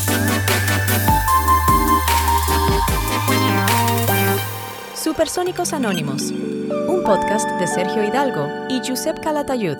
Supersónicos Anónimos, un podcast de Sergio Hidalgo y Josep Calatayud.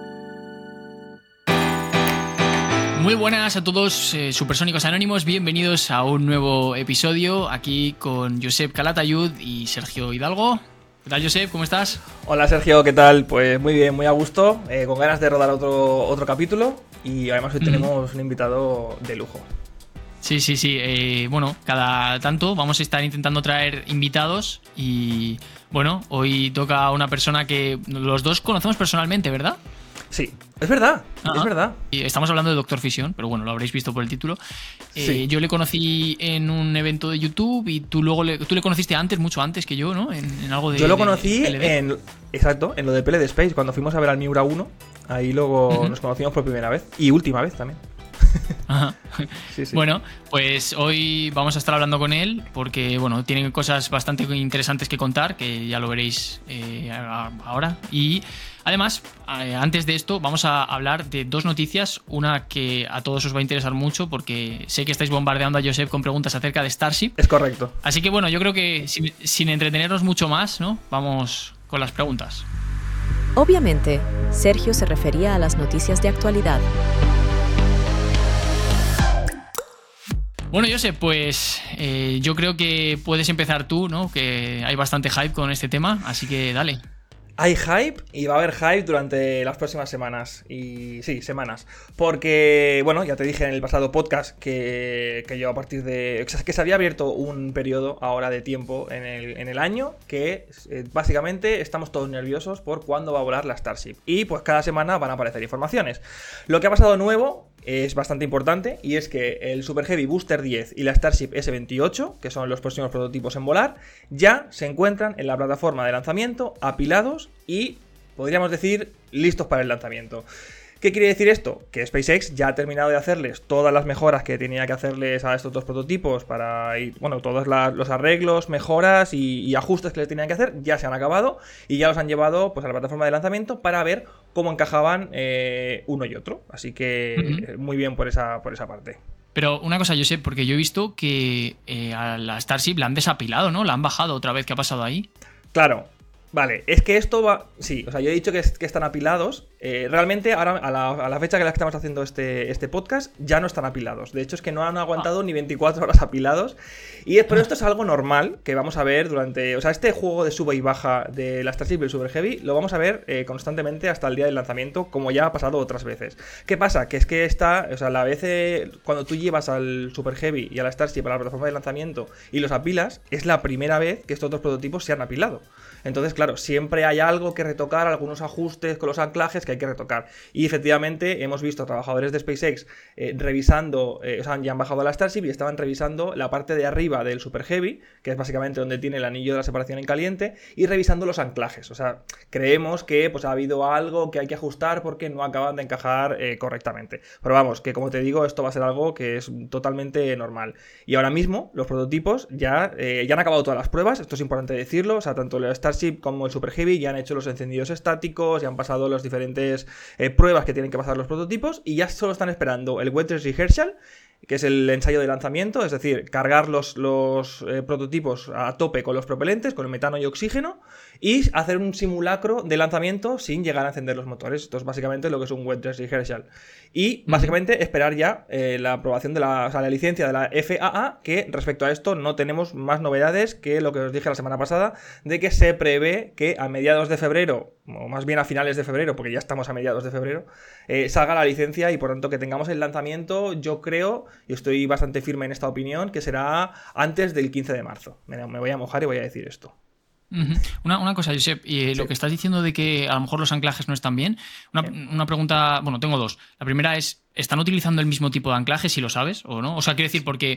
Muy buenas a todos, Supersónicos Anónimos, bienvenidos a un nuevo episodio aquí con Josep Calatayud y Sergio Hidalgo. ¿Qué tal, Josep? ¿Cómo estás? Hola, Sergio, ¿qué tal? Pues muy bien, muy a gusto, con ganas de rodar otro capítulo y además hoy tenemos un invitado de lujo. Sí. Bueno, cada tanto vamos a estar intentando traer invitados y, bueno, hoy toca una persona que los dos conocemos personalmente, ¿verdad? Sí, es verdad, Ajá. es verdad. Y estamos hablando de Doctor Fisión, pero bueno, lo habréis visto por el título. Sí. Yo le conocí en un evento de YouTube y tú le conociste antes, mucho antes que yo, ¿no? En algo de... Yo lo conocí en lo de PLD Space, cuando fuimos a ver al Miura 1. Ahí luego nos conocimos por primera vez y última vez también. Ajá. Sí. Bueno, pues hoy vamos a estar hablando con él porque, bueno, tiene cosas bastante interesantes que contar, que ya lo veréis ahora. Y además, antes de esto, vamos a hablar de dos noticias. Una que a todos os va a interesar mucho porque sé que estáis bombardeando a Josep con preguntas acerca de Starship. Es correcto. Así que, bueno, yo creo que sin entretenernos mucho más, ¿no? Vamos con las preguntas. Obviamente, Sergio se refería a las noticias de actualidad. Bueno, Josep, pues yo creo que puedes empezar tú, ¿no? Que hay bastante hype con este tema, así que dale. Hay hype y va a haber hype durante las próximas semanas. Y sí, semanas. Porque, bueno, ya te dije en el pasado podcast que yo a partir de... que se había abierto un periodo ahora de tiempo en el año que básicamente estamos todos nerviosos por cuándo va a volar la Starship. Y pues cada semana van a aparecer informaciones. Lo que ha pasado nuevo es bastante importante y es que el Super Heavy Booster 10 y la Starship S28, que son los próximos prototipos en volar, ya se encuentran en la plataforma de lanzamiento, apilados y, podríamos decir, listos para el lanzamiento. ¿Qué quiere decir esto? Que SpaceX ya ha terminado de hacerles todas las mejoras que tenía que hacerles a estos dos prototipos para ir, bueno, todos los arreglos, mejoras y ajustes que les tenían que hacer ya se han acabado y ya los han llevado pues a la plataforma de lanzamiento para ver cómo encajaban uno y otro. Así que muy bien por esa parte. Pero una cosa, Josep, porque yo he visto que a la Starship la han desapilado, ¿no? La han bajado otra vez. ¿Qué ha pasado ahí? Claro. Vale, es que esto va... Sí, o sea, yo he dicho que están apilados. Realmente, ahora, a la fecha que estamos haciendo este podcast, ya no están apilados. De hecho, es que no han aguantado ni 24 horas apilados. Pero esto es algo normal que vamos a ver durante... O sea, este juego de sube y baja de la Starship y el Super Heavy lo vamos a ver constantemente hasta el día del lanzamiento, como ya ha pasado otras veces. ¿Qué pasa? Que es que o sea, la vez cuando tú llevas al Super Heavy y a la Starship a la plataforma de lanzamiento y los apilas, es la primera vez que estos dos prototipos se han apilado. Entonces, claro, siempre hay algo que retocar, algunos ajustes con los anclajes que hay que retocar. Y efectivamente hemos visto a trabajadores de SpaceX revisando, o sea, ya han bajado a la Starship y estaban revisando la parte de arriba del Super Heavy, que es básicamente donde tiene el anillo de la separación en caliente, y revisando los anclajes. O sea, creemos que pues, ha habido algo que hay que ajustar porque no acaban de encajar correctamente. Pero vamos, que como te digo, esto va a ser algo que es totalmente normal. Y ahora mismo, los prototipos ya han acabado todas las pruebas, esto es importante decirlo, o sea, tanto la Starship como el Super Heavy ya han hecho los encendidos estáticos, ya han pasado las diferentes pruebas que tienen que pasar los prototipos y ya solo están esperando el Wet Dress Rehearsal, que es el ensayo de lanzamiento, es decir, cargar los prototipos a tope con los propelentes, con el metano y oxígeno, y hacer un simulacro de lanzamiento sin llegar a encender los motores. Esto es básicamente lo que es un Wet Dress Rehearsal. Y básicamente esperar ya la aprobación de la licencia de la FAA, que respecto a esto no tenemos más novedades que lo que os dije la semana pasada, de que se prevé que a mediados de febrero, o más bien a finales de febrero, porque ya estamos a mediados de febrero, salga la licencia y por tanto que tengamos el lanzamiento, yo creo, y estoy bastante firme en esta opinión, que será antes del 15 de marzo. Me voy a mojar y voy a decir esto. Una cosa, Josep, y lo que estás diciendo de que a lo mejor los anclajes no están bien, una pregunta, bueno, tengo dos. La primera es, ¿están utilizando el mismo tipo de anclaje, si lo sabes o no? O sea, quiero decir, porque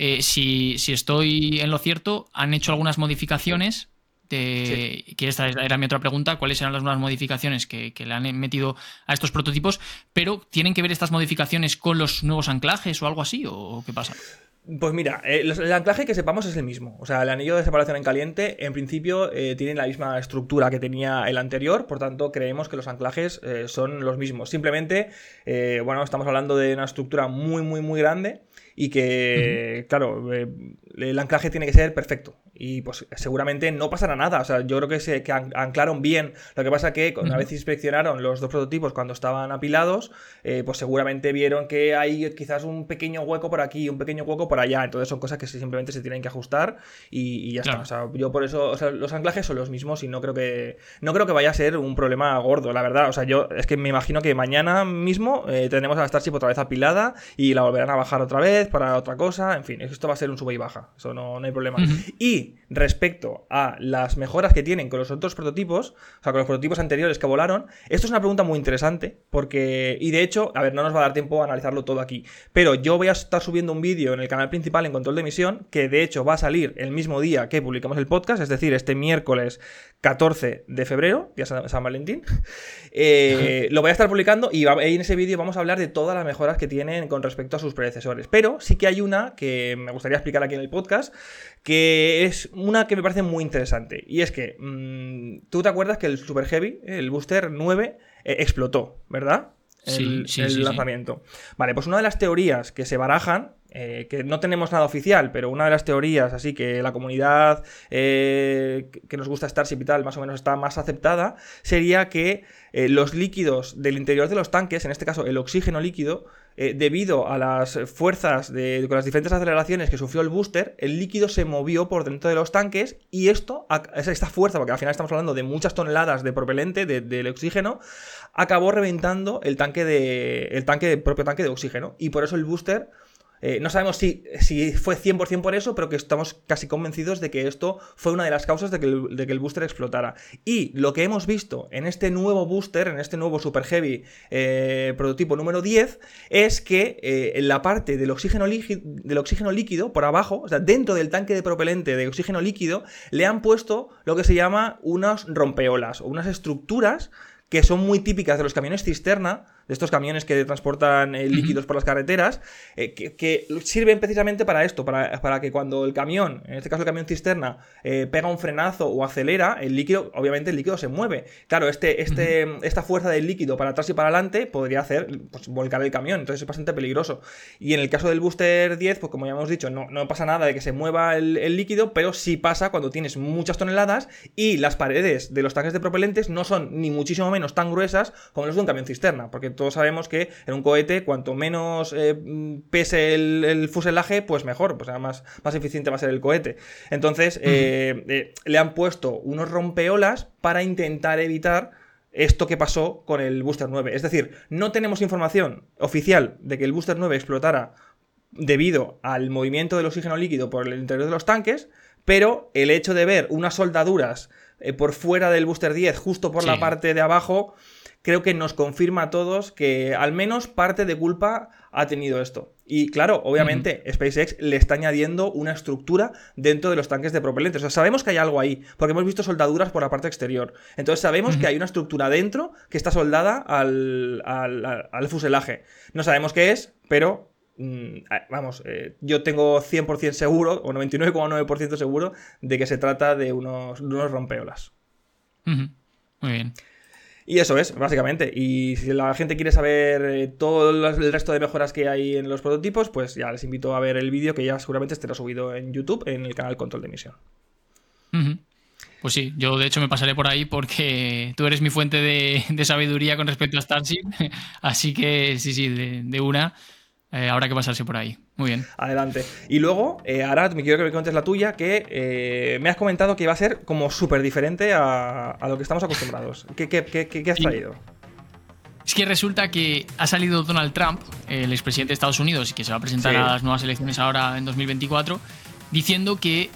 si estoy en lo cierto, han hecho algunas modificaciones, que esta era mi otra pregunta, ¿cuáles eran las nuevas modificaciones que le han metido a estos prototipos? Pero, ¿tienen que ver estas modificaciones con los nuevos anclajes o algo así? ¿O qué pasa? Pues mira, el anclaje que sepamos es el mismo. O sea, el anillo de separación en caliente, en principio, tiene la misma estructura que tenía el anterior. Por tanto, creemos que los anclajes son los mismos. Simplemente, bueno, estamos hablando de una estructura muy, muy, muy grande. y que, claro, el anclaje tiene que ser perfecto. Y pues seguramente no pasará nada. O sea, yo creo que anclaron bien. Lo que pasa que una vez inspeccionaron los dos prototipos cuando estaban apilados, pues seguramente vieron que hay quizás un pequeño hueco por aquí, un pequeño hueco por allá. Entonces son cosas que simplemente se tienen que ajustar y ya está. O sea, yo por eso, o sea, los anclajes son los mismos y no creo que vaya a ser un problema gordo, la verdad. O sea, yo es que me imagino que mañana mismo tendremos a la Starship otra vez apilada y la volverán a bajar otra vez para otra cosa. En fin, esto va a ser un sube y baja. Eso no hay problema. Y respecto a las mejoras que tienen con los otros prototipos, o sea, con los prototipos anteriores que volaron, esto es una pregunta muy interesante, porque, y de hecho, a ver, no nos va a dar tiempo a analizarlo todo aquí, pero yo voy a estar subiendo un vídeo en el canal principal en Control de Emisión, que de hecho va a salir el mismo día que publicamos el podcast, es decir, este miércoles 14 de febrero, día San Valentín. Lo voy a estar publicando y en ese vídeo vamos a hablar de todas las mejoras que tienen con respecto a sus predecesores, pero sí que hay una que me gustaría explicar aquí en el podcast, que es una que me parece muy interesante, y es que tú te acuerdas que el Super Heavy, el Booster 9, explotó, ¿verdad? El lanzamiento. Vale, pues una de las teorías que se barajan, que no tenemos nada oficial, pero una de las teorías así que la comunidad que nos gusta Starship y tal más o menos está más aceptada, sería que los líquidos del interior de los tanques, en este caso el oxígeno líquido, debido a las fuerzas con las diferentes aceleraciones que sufrió el booster, el líquido se movió por dentro de los tanques y esta fuerza, porque al final estamos hablando de muchas toneladas de propelente, del oxígeno, acabó reventando el propio tanque de oxígeno, y por eso el booster... no sabemos si fue 100% por eso, pero que estamos casi convencidos de que esto fue una de las causas de que el booster explotara. Y lo que hemos visto en este nuevo booster, en este nuevo Super Heavy prototipo número 10, es que en la parte del oxígeno líquido, por abajo, o sea, dentro del tanque de propelente de oxígeno líquido, le han puesto lo que se llama unas rompeolas, o unas estructuras que son muy típicas de los camiones cisterna, de estos camiones que transportan líquidos por las carreteras, que sirven precisamente para esto, para que cuando el camión, en este caso el camión cisterna, pega un frenazo o acelera, obviamente el líquido se mueve. Claro, esta fuerza del líquido para atrás y para adelante podría hacer pues, volcar el camión, entonces es bastante peligroso. Y en el caso del Booster 10, pues como ya hemos dicho, no pasa nada de que se mueva el líquido, pero sí pasa cuando tienes muchas toneladas y las paredes de los tanques de propelentes no son ni muchísimo menos tan gruesas como los de un camión cisterna, porque todos sabemos que en un cohete cuanto menos pese el fuselaje, pues mejor, pues más eficiente va a ser el cohete. Entonces le han puesto unos rompeolas para intentar evitar esto que pasó con el Booster 9. Es decir, no tenemos información oficial de que el Booster 9 explotara debido al movimiento del oxígeno líquido por el interior de los tanques, pero el hecho de ver unas soldaduras por fuera del Booster 10, justo por la parte de abajo, creo que nos confirma a todos que al menos parte de culpa ha tenido esto. Y claro, obviamente SpaceX le está añadiendo una estructura dentro de los tanques de propelentes. O sea, sabemos que hay algo ahí, porque hemos visto soldaduras por la parte exterior. Entonces sabemos que hay una estructura dentro que está soldada al fuselaje. No sabemos qué es, pero... yo tengo 100% seguro, o 99,9% seguro, de que se trata de unos rompeolas. Muy bien. Y eso es, básicamente. Y si la gente quiere saber todo el resto de mejoras que hay en los prototipos, pues ya les invito a ver el vídeo que ya seguramente estará subido en YouTube, en el canal Control de Emisión. Pues sí, yo de hecho me pasaré por ahí porque tú eres mi fuente de sabiduría con respecto a Starship. Así que sí, de una... habrá que pasarse por ahí. Muy bien. Adelante. Y luego, ahora me quiero que me cuentes la tuya, que me has comentado que va a ser como súper diferente a lo que estamos acostumbrados. ¿Qué has traído? Es que resulta que ha salido Donald Trump, el expresidente de Estados Unidos, que se va a presentar a las nuevas elecciones ahora en 2024, diciendo que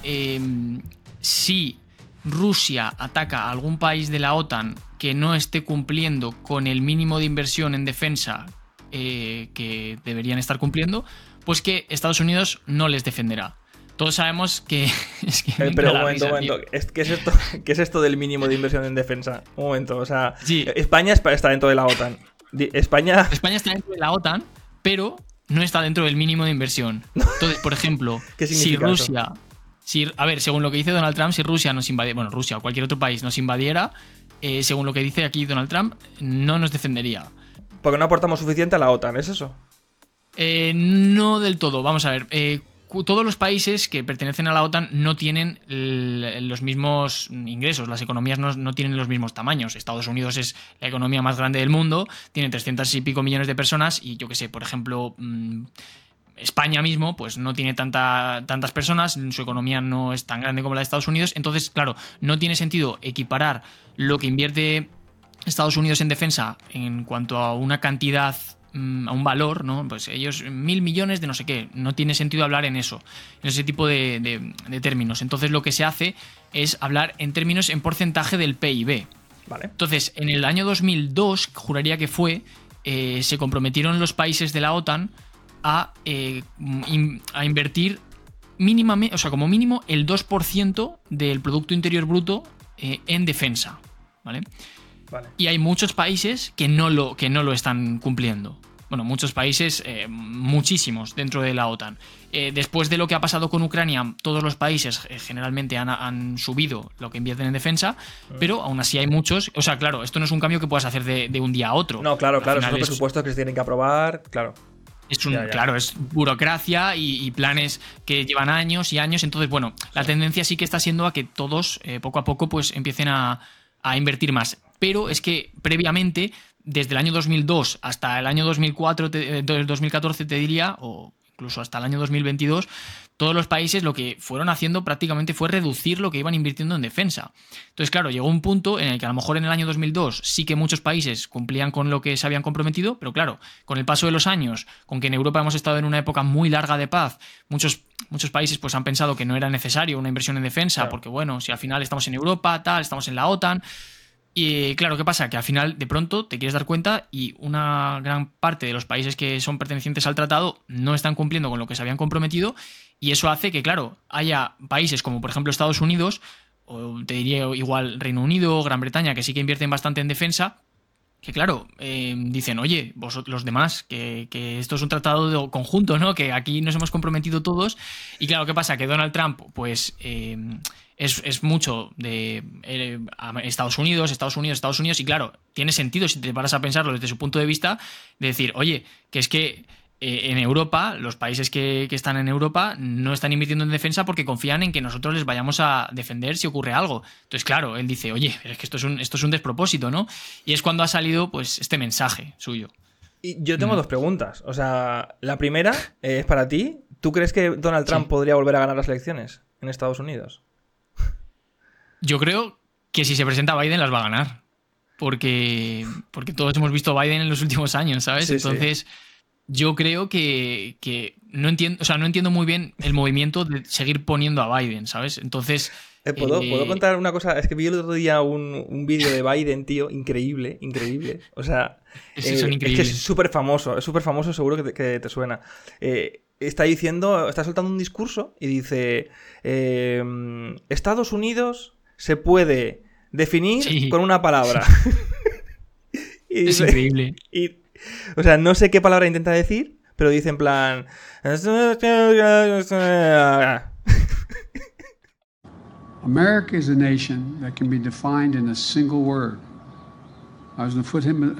si Rusia ataca a algún país de la OTAN que no esté cumpliendo con el mínimo de inversión en defensa que deberían estar cumpliendo, pues que Estados Unidos no les defenderá. Todos sabemos que... pero un momento. ¿Qué es esto del mínimo de inversión en defensa? Un momento, o sea... Sí. España está dentro de la OTAN. España está dentro de la OTAN, pero no está dentro del mínimo de inversión. Entonces, por ejemplo, si Rusia... según lo que dice Donald Trump, si Rusia nos invadiera... Bueno, Rusia o cualquier otro país nos invadiera, según lo que dice aquí Donald Trump, no nos defendería. Porque no aportamos suficiente a la OTAN, ¿es eso? No del todo. Vamos a ver. Todos los países que pertenecen a la OTAN no tienen los mismos ingresos, las economías no tienen los mismos tamaños. Estados Unidos es la economía más grande del mundo, tiene 300 y pico millones de personas y yo qué sé, por ejemplo, España mismo pues no tiene tantas personas, su economía no es tan grande como la de Estados Unidos, entonces claro, no tiene sentido equiparar lo que invierte Estados Unidos en defensa en cuanto a una cantidad, a un valor, ¿no? Pues ellos 1.000 millones de no sé qué, no tiene sentido hablar en eso, en ese tipo de términos. Entonces lo que se hace es hablar en términos en porcentaje del PIB. Vale. Entonces, en el año 2002, juraría que fue, se comprometieron los países de la OTAN a invertir mínimamente, o sea, como mínimo el 2% del Producto Interior Bruto en defensa, ¿vale? Vale. Y hay muchos países que no lo están cumpliendo. Bueno, muchos países, muchísimos dentro de la OTAN. Después de lo que ha pasado con Ucrania, todos los países generalmente han subido lo que invierten en defensa, pero aún así hay muchos. O sea, claro, esto no es un cambio que puedas hacer de un día a otro. No, claro, son presupuestos que se tienen que aprobar, claro. Claro, es burocracia y planes que llevan años y años. Entonces, bueno, la tendencia sí que está siendo a que todos, poco a poco, pues empiecen a invertir más. Pero es que previamente, desde el año 2002 hasta el año 2014, te diría, o incluso hasta el año 2022, todos los países lo que fueron haciendo prácticamente fue reducir lo que iban invirtiendo en defensa. Entonces, claro, llegó un punto en el que a lo mejor en el año 2002 sí que muchos países cumplían con lo que se habían comprometido, pero claro, con el paso de los años, con que en Europa hemos estado en una época muy larga de paz, muchos países pues han pensado que no era necesario una inversión en defensa, claro, porque bueno, si al final estamos en Europa, estamos en la OTAN. Y claro, ¿qué pasa? Que al final de pronto te quieres dar cuenta y una gran parte de los países que son pertenecientes al tratado no están cumpliendo con lo que se habían comprometido y eso hace que, claro, haya países como por ejemplo Estados Unidos, o te diría igual Reino Unido, Gran Bretaña, que sí que invierten bastante en defensa, que claro, dicen, oye, vosotros los demás, que esto es un tratado conjunto, ¿no? Que aquí nos hemos comprometido todos. Y claro, ¿qué pasa? Que Donald Trump, pues, es mucho de Estados Unidos, y claro, tiene sentido si te paras a pensarlo desde su punto de vista, de decir, oye, que es que en Europa, los países que están en Europa no están invirtiendo en defensa porque confían en que nosotros les vayamos a defender si ocurre algo. Entonces, claro, él dice, oye, es que esto es un despropósito, ¿no? Y es cuando ha salido pues este mensaje suyo. Y yo tengo dos preguntas. O sea, la primera es para ti. ¿Tú crees que Donald Trump podría volver a ganar las elecciones en Estados Unidos? Yo creo que si se presenta Biden las va a ganar. Porque todos hemos visto a Biden en los últimos años, ¿sabes? Sí, entonces... Sí. Yo creo que no entiendo, o sea, no entiendo muy bien el movimiento de seguir poniendo a Biden, ¿sabes? Entonces... ¿Puedo contar una cosa? Es que vi el otro día un vídeo de Biden, tío, increíble. O sea, es que es súper famoso, seguro que te suena. Está soltando un discurso y dice, Estados Unidos se puede definir con una palabra. Y es increíble. O sea, no sé qué palabra intenta decir, pero dice en plan... America is a nation that can be defined in a single word. I was going to put him...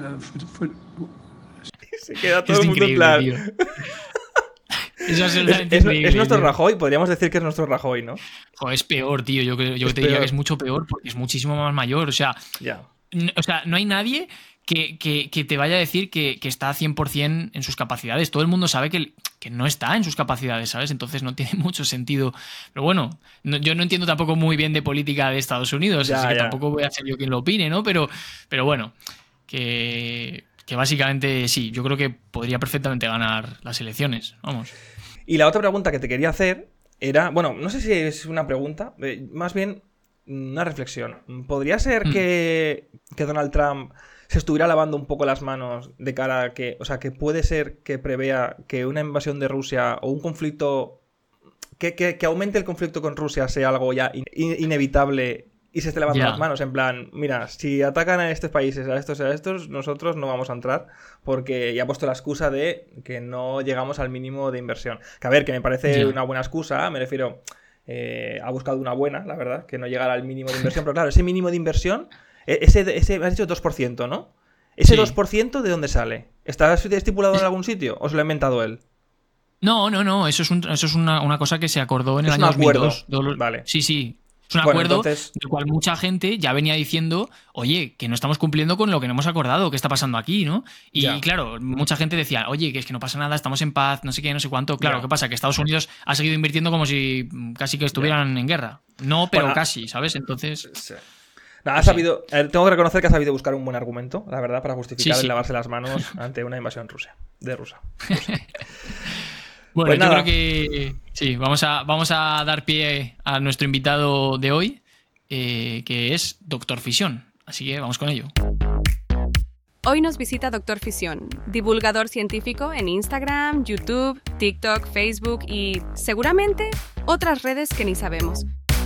Se queda todo el mundo en plan... Eso es nuestro Rajoy, podríamos decir que es nuestro Rajoy, ¿no? Joder, es peor, tío. Yo te diría que es mucho peor porque es muchísimo más mayor. O sea, no hay nadie... Que te vaya a decir que está 100% en sus capacidades. Todo el mundo sabe que no está en sus capacidades, ¿sabes? Entonces no tiene mucho sentido. Pero bueno, yo no entiendo tampoco muy bien de política de Estados Unidos, así que tampoco voy a ser yo quien lo opine, ¿no? Pero bueno, que básicamente sí, yo creo que podría perfectamente ganar las elecciones, vamos. Y la otra pregunta que te quería hacer era, bueno, no sé si es una pregunta, más bien una reflexión. ¿Podría ser que Donald Trump se estuviera lavando un poco las manos de cara a que, o sea, que puede ser que prevea que una invasión de Rusia o un conflicto, que aumente el conflicto con Rusia sea algo ya inevitable y se esté lavando las manos? En plan, mira, si atacan a estos países, a estos, nosotros no vamos a entrar porque ya ha puesto la excusa de que no llegamos al mínimo de inversión. Que a ver, que me parece una buena excusa, me refiero, ha buscado una buena, la verdad, que no llegara al mínimo de inversión, pero claro, ese mínimo de inversión... Ese has dicho 2%, ¿no? ¿Ese 2% de dónde sale? ¿Está estipulado en algún sitio o se lo ha inventado él? No. Eso es una cosa que se acordó en el Es un año acuerdo. 2002. Vale. Sí. Es un Bueno, acuerdo entonces- del cual mucha gente ya venía diciendo, oye, que no estamos cumpliendo con lo que no hemos acordado, ¿qué está pasando aquí, no? Y Ya. claro, mucha gente decía, oye, que es que no pasa nada, estamos en paz, no sé qué, no sé cuánto. Claro, Ya. ¿qué pasa? Que Estados Unidos ha seguido invirtiendo como si casi que estuvieran en guerra. No, pero Bueno, casi, ¿sabes? Entonces... Sí. Nada, ha sabido, tengo que reconocer que ha sabido buscar un buen argumento, la verdad, para justificar Sí. el lavarse las manos ante una invasión rusa. Bueno, Pues yo nada. creo que sí, vamos a dar pie a nuestro invitado de hoy, que es Doctor Fisión. Así que vamos con ello. Hoy nos visita Doctor Fisión, divulgador científico en Instagram, YouTube, TikTok, Facebook y seguramente otras redes que ni sabemos.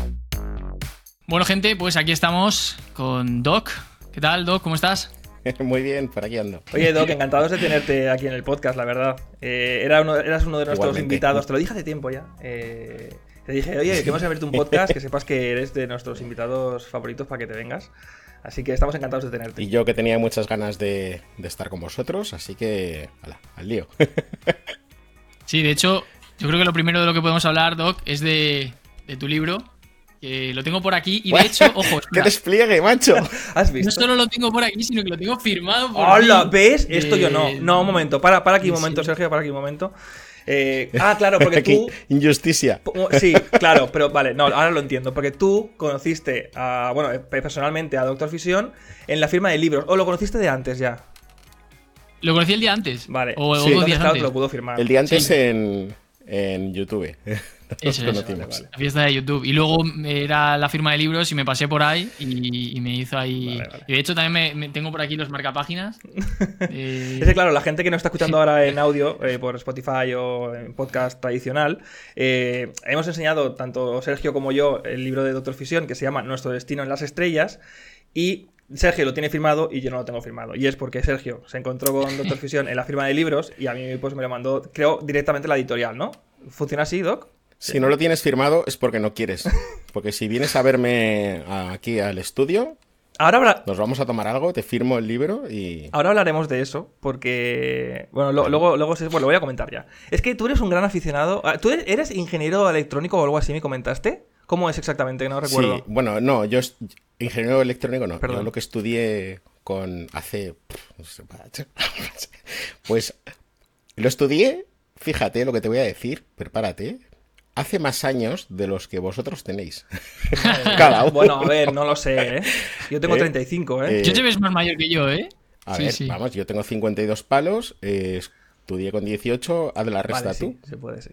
Bueno, gente, pues aquí estamos con Doc. ¿Qué tal, Doc? ¿Cómo estás? Muy bien, por aquí ando. Oye, Doc, encantados de tenerte aquí en el podcast, la verdad. Eras uno de nuestros Igualmente. invitados, te lo dije hace tiempo ya. Te dije, oye, queremos abrirte un podcast, que sepas que eres de nuestros invitados favoritos para que te vengas. Así que estamos encantados de tenerte. Y yo que tenía muchas ganas de estar con vosotros, así que, hala, al lío. Sí, de hecho, yo creo que lo primero de lo que podemos hablar, Doc, es de tu libro, que lo tengo por aquí. Y de hecho, ojo, ¡Qué espera, despliegue, macho! ¿Has no visto? solo lo tengo por aquí, sino que lo tengo firmado por ¡Hola! ti. ¿Ves? Esto yo no. No, un momento. Para aquí un Sí. momento, Sergio, para aquí un momento. Claro, porque ¡Qué tú... injusticia! Sí, claro, pero vale, no, ahora lo entiendo. Porque tú conociste personalmente a Doctor Fisión en la firma de libros. ¿O lo conociste de antes ya? Lo conocí el día antes. Vale. O Sí. dos Entonces, días claro, antes. te lo pudo firmar. El día antes Sí. en YouTube. Nos Eso es, conocimos. vale. la fiesta de YouTube. Y luego era la firma de libros y me pasé por ahí y me hizo ahí. Vale. Y de hecho también me tengo por aquí los marcapáginas. Es que, claro, la gente que nos está escuchando ahora en audio, por Spotify o en podcast tradicional, hemos enseñado, tanto Sergio como yo, el libro de Doctor Fisión que se llama Nuestro destino en las estrellas. Y Sergio lo tiene firmado y yo no lo tengo firmado. Y es porque Sergio se encontró con Doctor Fisión en la firma de libros y a mí pues me lo mandó, creo, directamente la editorial, ¿no? ¿Funciona así, Doc? Si no lo tienes firmado es porque no quieres. Porque si vienes a verme aquí al estudio, Ahora nos vamos a tomar algo, te firmo el libro y... Ahora hablaremos de eso, porque... Bueno, luego lo voy a comentar ya. Es que tú eres un gran aficionado... ¿Tú eres ingeniero electrónico o algo así, me comentaste? ¿Cómo es exactamente? No recuerdo. Sí, bueno, no, ingeniero electrónico no. Perdón. Yo lo que estudié no sé, pues lo estudié, fíjate lo que te voy a decir, prepárate, hace más años de los que vosotros tenéis. Cada uno. Bueno, a ver, no lo sé, ¿eh? Yo tengo 35, ¿eh? Yo te ves más mayor que yo, ¿eh? A Sí, ver, sí. vamos, yo tengo 52 palos, estudié con 18, haz la resta Vale, tú. sí, se puede, sí.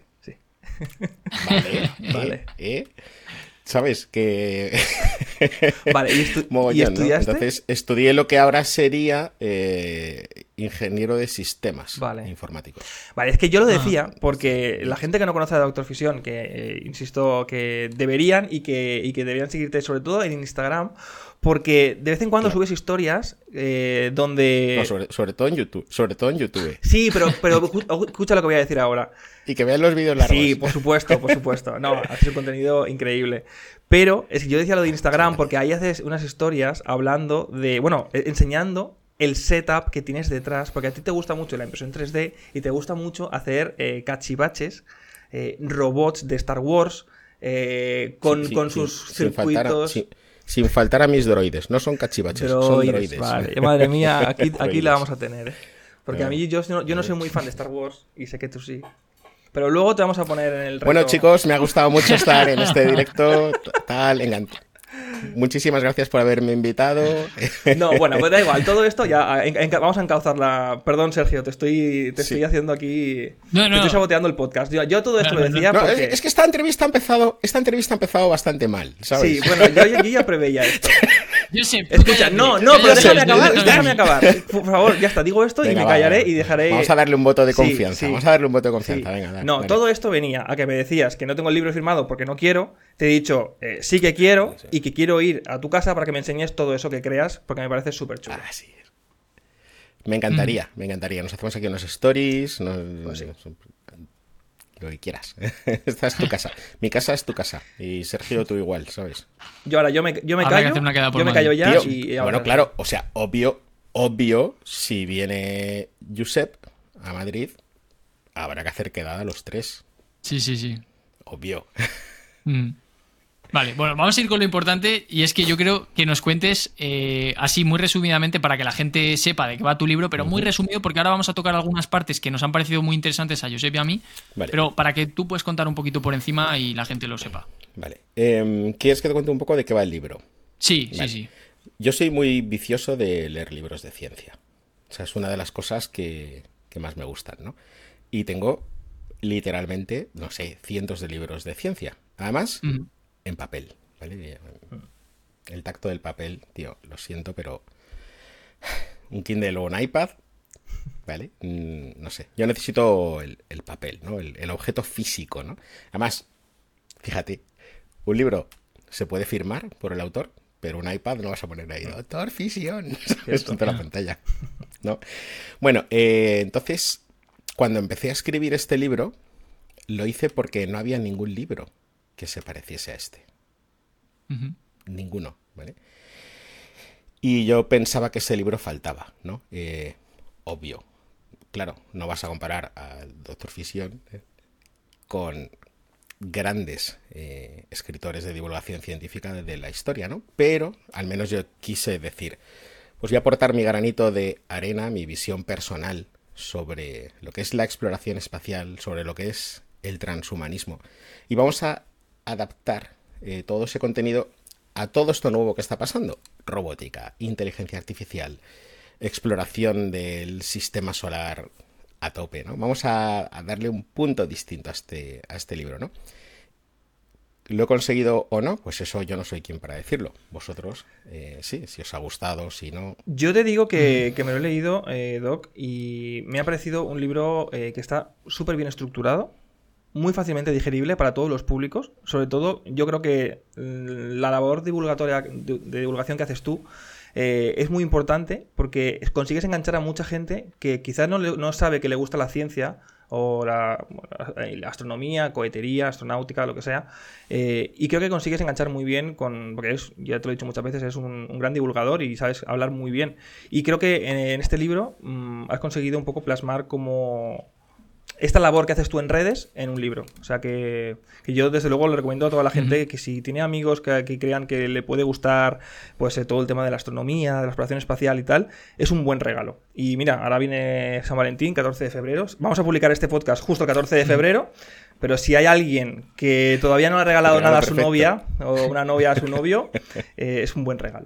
Vale, Vale. ¿Sabes? Que... Vale, ¿y Mogollón, ¿no? estudiaste? Entonces estudié lo que ahora sería ingeniero de sistemas Vale. informáticos. Vale, es que yo lo decía porque la gente que no conoce a Doctor Fisión, que insisto que deberían y que deberían seguirte sobre todo en Instagram, porque de vez en cuando subes historias donde... No, sobre todo en YouTube. Sobre todo en YouTube. Sí, pero escucha lo que voy a decir ahora. Y que vean los vídeos largos. Sí, por supuesto, por supuesto. No, haces un contenido increíble. Pero es que yo decía lo de Instagram porque ahí haces unas historias hablando de, bueno, enseñando el setup que tienes detrás, porque a ti te gusta mucho la impresión 3D y te gusta mucho hacer cachivaches, robots de Star Wars, con sus circuitos. Sin faltar a mis droides. No son cachivaches, son droides. Vale, madre mía, aquí Droides. la vamos a tener. Porque a mí yo no soy muy fan de Star Wars y sé que tú sí. Pero luego te vamos a poner en el reto. Bueno, chicos, me ha gustado mucho estar en este directo. Encantado. Muchísimas gracias por haberme invitado. No, bueno, pues da igual, todo esto ya vamos a encauzarla. Perdón, Sergio, te estoy haciendo aquí. No. Te estoy saboteando el podcast. Yo todo esto No, lo decía No, porque. es que esta entrevista ha empezado bastante mal, ¿sabes? Sí, bueno, yo ya preveía esto. Yo sé. Escucha, no, pero sé, déjame acabar. Por favor, ya está, digo esto y Venga, me va, callaré va. y dejaré. Vamos a darle un voto de Sí, confianza. sí. Vamos a darle un voto de Sí. confianza. Venga, dale, No, dale. todo esto venía a que me decías que no tengo el libro firmado porque no quiero. Te he dicho, sí que quiero y que quiero ir a tu casa para que me enseñes todo eso que creas porque me parece súper chulo. Ah, sí. Me encantaría. Nos hacemos aquí unos stories. Pues sí. Lo que quieras. Esta es tu casa. Mi casa es tu casa. Y Sergio, tú igual, ¿sabes? Yo me Habrá que callo. hacer una quedada por Yo me Madrid. callo ya Tío, y bueno, claro, o sea, obvio obvio, si viene Josep a Madrid, habrá que hacer quedada los tres. Sí. Obvio. Vale, bueno, vamos a ir con lo importante y es que yo creo que nos cuentes así muy resumidamente para que la gente sepa de qué va tu libro, pero muy resumido porque ahora vamos a tocar algunas partes que nos han parecido muy interesantes a Josep y a mí, vale. Pero para que tú puedas contar un poquito por encima y la gente lo sepa. Vale. ¿Quieres que te cuente un poco de qué va el libro? Sí, vale. Sí. Yo soy muy vicioso de leer libros de ciencia. O sea, es una de las cosas que más me gustan, ¿no? Y tengo literalmente, no sé, cientos de libros de ciencia. Además, en papel, ¿vale? El tacto del papel, tío, lo siento, pero un Kindle o un iPad, ¿vale? No sé, yo necesito el papel, ¿no? El objeto físico, ¿no? Además, fíjate, un libro se puede firmar por el autor, pero un iPad no vas a poner ahí, doctor Fisión, es toda la pantalla, ¿no? Bueno, entonces, cuando empecé a escribir este libro, lo hice porque no había ningún libro que se pareciese a este. Ninguno, ¿vale? Y yo pensaba que ese libro faltaba, ¿no? Obvio. Claro, no vas a comparar al Dr. Fisión con grandes escritores de divulgación científica de la historia, ¿no? Pero al menos yo quise decir, pues voy a aportar mi granito de arena, mi visión personal sobre lo que es la exploración espacial, sobre lo que es el transhumanismo. Y vamos a adaptar todo ese contenido a todo esto nuevo que está pasando. Robótica, inteligencia artificial, exploración del sistema solar a tope, ¿no? Vamos a darle un punto distinto a este libro, ¿no? ¿Lo he conseguido o no? Pues eso yo no soy quien para decirlo. Vosotros, sí, si os ha gustado, si no... Yo te digo que me lo he leído, Doc, y me ha parecido un libro que está súper bien estructurado, muy fácilmente digerible para todos los públicos. Sobre todo, yo creo que la labor divulgatoria de divulgación que haces tú es muy importante porque consigues enganchar a mucha gente que quizás no sabe que le gusta la ciencia o la astronomía, cohetería, astronáutica, lo que sea, y creo que consigues enganchar muy bien porque ya te lo he dicho muchas veces, es un gran divulgador y sabes hablar muy bien. Y creo que en este libro has conseguido un poco plasmar como esta labor que haces tú en redes en un libro. O sea que yo desde luego le recomiendo a toda la gente que si tiene amigos que crean que le puede gustar pues todo el tema de la astronomía, de la exploración espacial y tal, es un buen regalo. Y mira, ahora viene San Valentín, 14 de febrero. Vamos a publicar este podcast justo el 14 de febrero, pero si hay alguien que todavía no le ha regalado nada a su novia o una novia a su novio, es un buen regalo.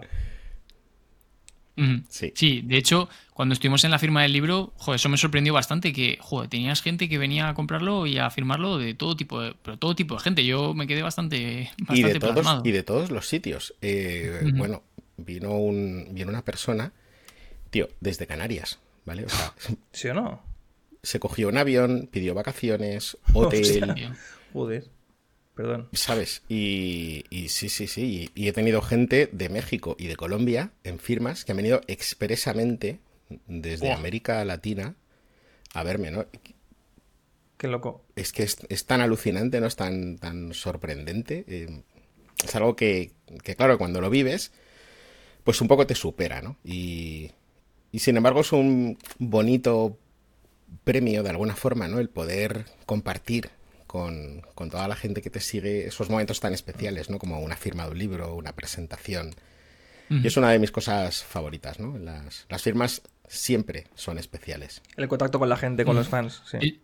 Sí, de hecho, cuando estuvimos en la firma del libro, eso me sorprendió bastante, que tenías gente que venía a comprarlo y a firmarlo de todo tipo de gente. Yo me quedé bastante plasmado. Y de todos los sitios. Bueno, vino una persona, tío, desde Canarias, ¿vale? O sea, ¿sí o no? Se cogió un avión, pidió vacaciones, hotel. Joder. Perdón. ¿Sabes? Y sí. Y he tenido gente de México y de Colombia en firmas que han venido expresamente desde América Latina a verme, ¿no? Qué loco. Es que es tan alucinante, ¿no? Es tan sorprendente. Es algo que, claro, cuando lo vives, pues un poco te supera, ¿no? Y sin embargo es un bonito premio, de alguna forma, ¿no? El poder compartir con toda la gente que te sigue esos momentos tan especiales, ¿no? Como una firma de un libro, una presentación. Y es una de mis cosas favoritas, ¿no? Las firmas siempre son especiales. El contacto con la gente, con los fans, sí.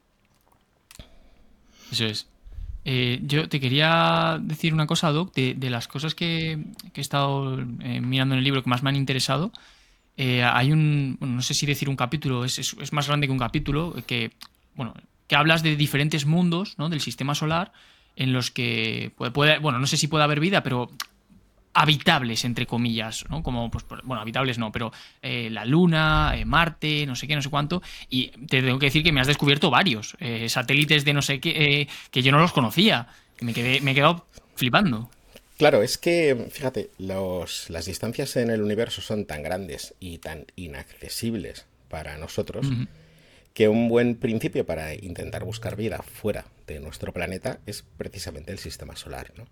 Eso es. Yo te quería decir una cosa, Doc, de las cosas que he estado mirando en el libro que más me han interesado. Hay no sé si decir un capítulo, es más grande que un capítulo, que hablas de diferentes mundos, ¿no? Del sistema solar en los que no sé si puede haber vida, pero habitables, entre comillas, ¿no? Como, pues, habitables no, pero la Luna, Marte, no sé qué, no sé cuánto. Y te tengo que decir que me has descubierto varios satélites de no sé qué que yo no los conocía. Me he quedado flipando. Claro, es que, fíjate, las distancias en el universo son tan grandes y tan inaccesibles para nosotros que un buen principio para intentar buscar vida fuera de nuestro planeta es precisamente el sistema solar, ¿no?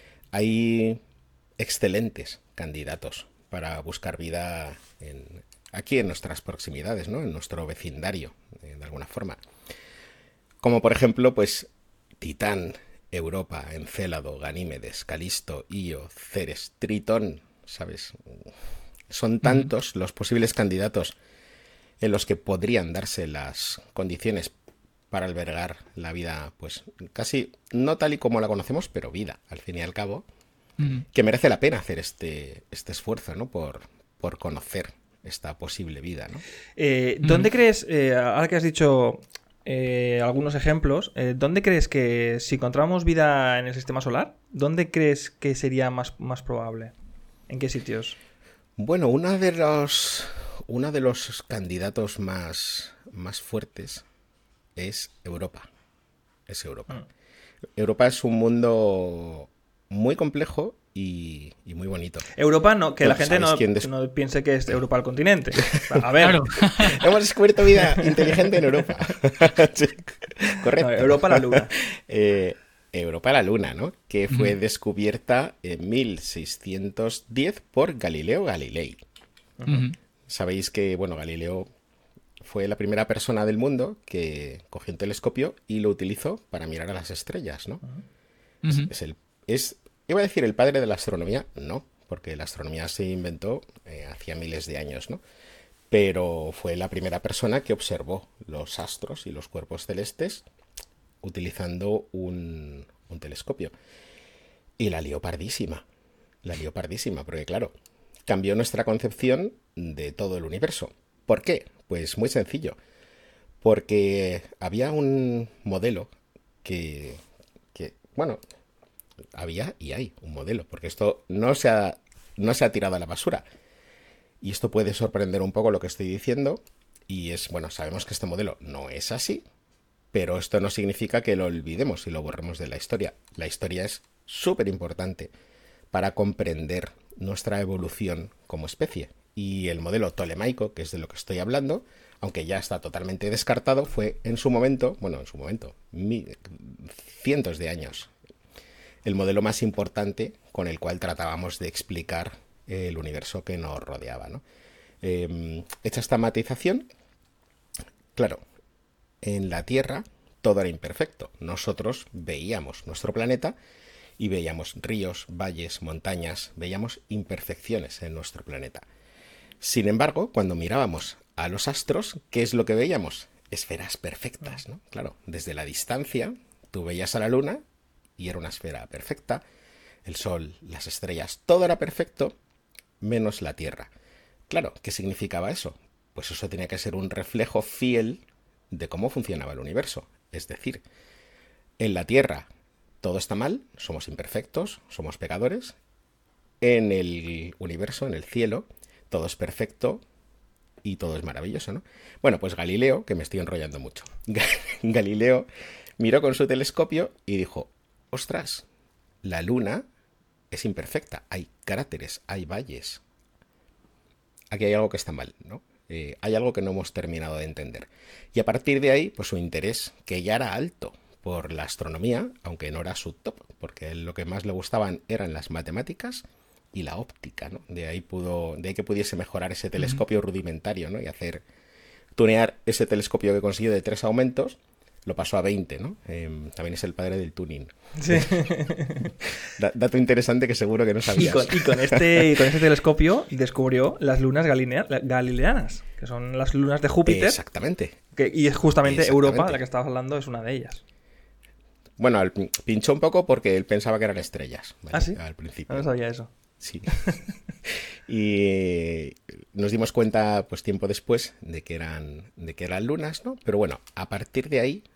Hay excelentes candidatos para buscar vida aquí en nuestras proximidades, ¿no? En nuestro vecindario, de alguna forma. Como por ejemplo, pues Titán, Europa, Encélado, Ganímedes, Calisto, Io, Ceres, Tritón, ¿sabes? Son tantos los posibles candidatos en los que podrían darse las condiciones para albergar la vida, pues casi no tal y como la conocemos, pero vida, al fin y al cabo, que merece la pena hacer este esfuerzo, ¿no? Por conocer esta posible vida, ¿no? ¿Dónde crees, ahora que has dicho algunos ejemplos, ¿dónde crees que si encontramos vida en el sistema solar, dónde crees que sería más probable? ¿En qué sitios? Bueno, uno de los candidatos más fuertes es Europa. Es Europa. Europa es un mundo muy complejo y muy bonito. Europa, no, que la gente no piense que es Europa el continente. A ver. Claro. Hemos descubierto vida inteligente en Europa. Sí, correcto. No, Europa la Luna. Europa la Luna, ¿no? Que fue descubierta en 1610 por Galileo Galilei. Sabéis que, bueno, Galileo fue la primera persona del mundo que cogió un telescopio y lo utilizó para mirar a las estrellas, ¿no? Iba a decir el padre de la astronomía, no, porque la astronomía se inventó hacía miles de años, ¿no? Pero fue la primera persona que observó los astros y los cuerpos celestes utilizando un telescopio. Y la lió pardísima, porque claro, cambió nuestra concepción de todo el universo. ¿Por qué? Pues muy sencillo, porque había un modelo que bueno, había y hay un modelo, porque esto no se ha tirado a la basura. Y esto puede sorprender un poco lo que estoy diciendo, y bueno, sabemos que este modelo no es así, pero esto no significa que lo olvidemos y lo borremos de la historia. La historia es súper importante para comprender nuestra evolución como especie. Y el modelo tolemaico, que es de lo que estoy hablando, aunque ya está totalmente descartado, fue en su momento, cientos de años, el modelo más importante con el cual tratábamos de explicar el universo que nos rodeaba, ¿no? Hecha esta matización, claro, en la Tierra todo era imperfecto. Nosotros veíamos nuestro planeta y veíamos ríos, valles, montañas, veíamos imperfecciones en nuestro planeta. Sin embargo, cuando mirábamos a los astros, ¿qué es lo que veíamos? Esferas perfectas, ¿no? Claro, desde la distancia tú veías a la Luna y era una esfera perfecta, el Sol, las estrellas, todo era perfecto, menos la Tierra. Claro, ¿qué significaba eso? Pues eso tenía que ser un reflejo fiel de cómo funcionaba el universo. Es decir, en la Tierra todo está mal, somos imperfectos, somos pecadores. En el universo, en el cielo, todo es perfecto y todo es maravilloso, ¿no? Bueno, pues Galileo, que me estoy enrollando mucho, Galileo miró con su telescopio y dijo: ostras, la Luna es imperfecta, hay cráteres, hay valles. Aquí hay algo que está mal, ¿no? Hay algo que no hemos terminado de entender. Y a partir de ahí, pues su interés, que ya era alto por la astronomía, aunque no era su top, porque lo que más le gustaban eran las matemáticas y la óptica, ¿no? De ahí que pudiese mejorar ese telescopio rudimentario, ¿no? Y tunear ese telescopio que consiguió de 3 aumentos, lo pasó a 20, ¿no? También es el padre del tuning. Sí. Dato interesante que seguro que no sabías. Y con este telescopio descubrió las lunas galileanas, que son las lunas de Júpiter. Exactamente. Y es justamente Europa, la que estabas hablando, es una de ellas. Bueno, pinchó un poco porque él pensaba que eran estrellas, ¿vale? ¿Ah, sí? Al principio. No sabía eso. Sí. Y nos dimos cuenta, pues tiempo después, de que eran lunas, ¿no? Pero bueno, a partir de ahí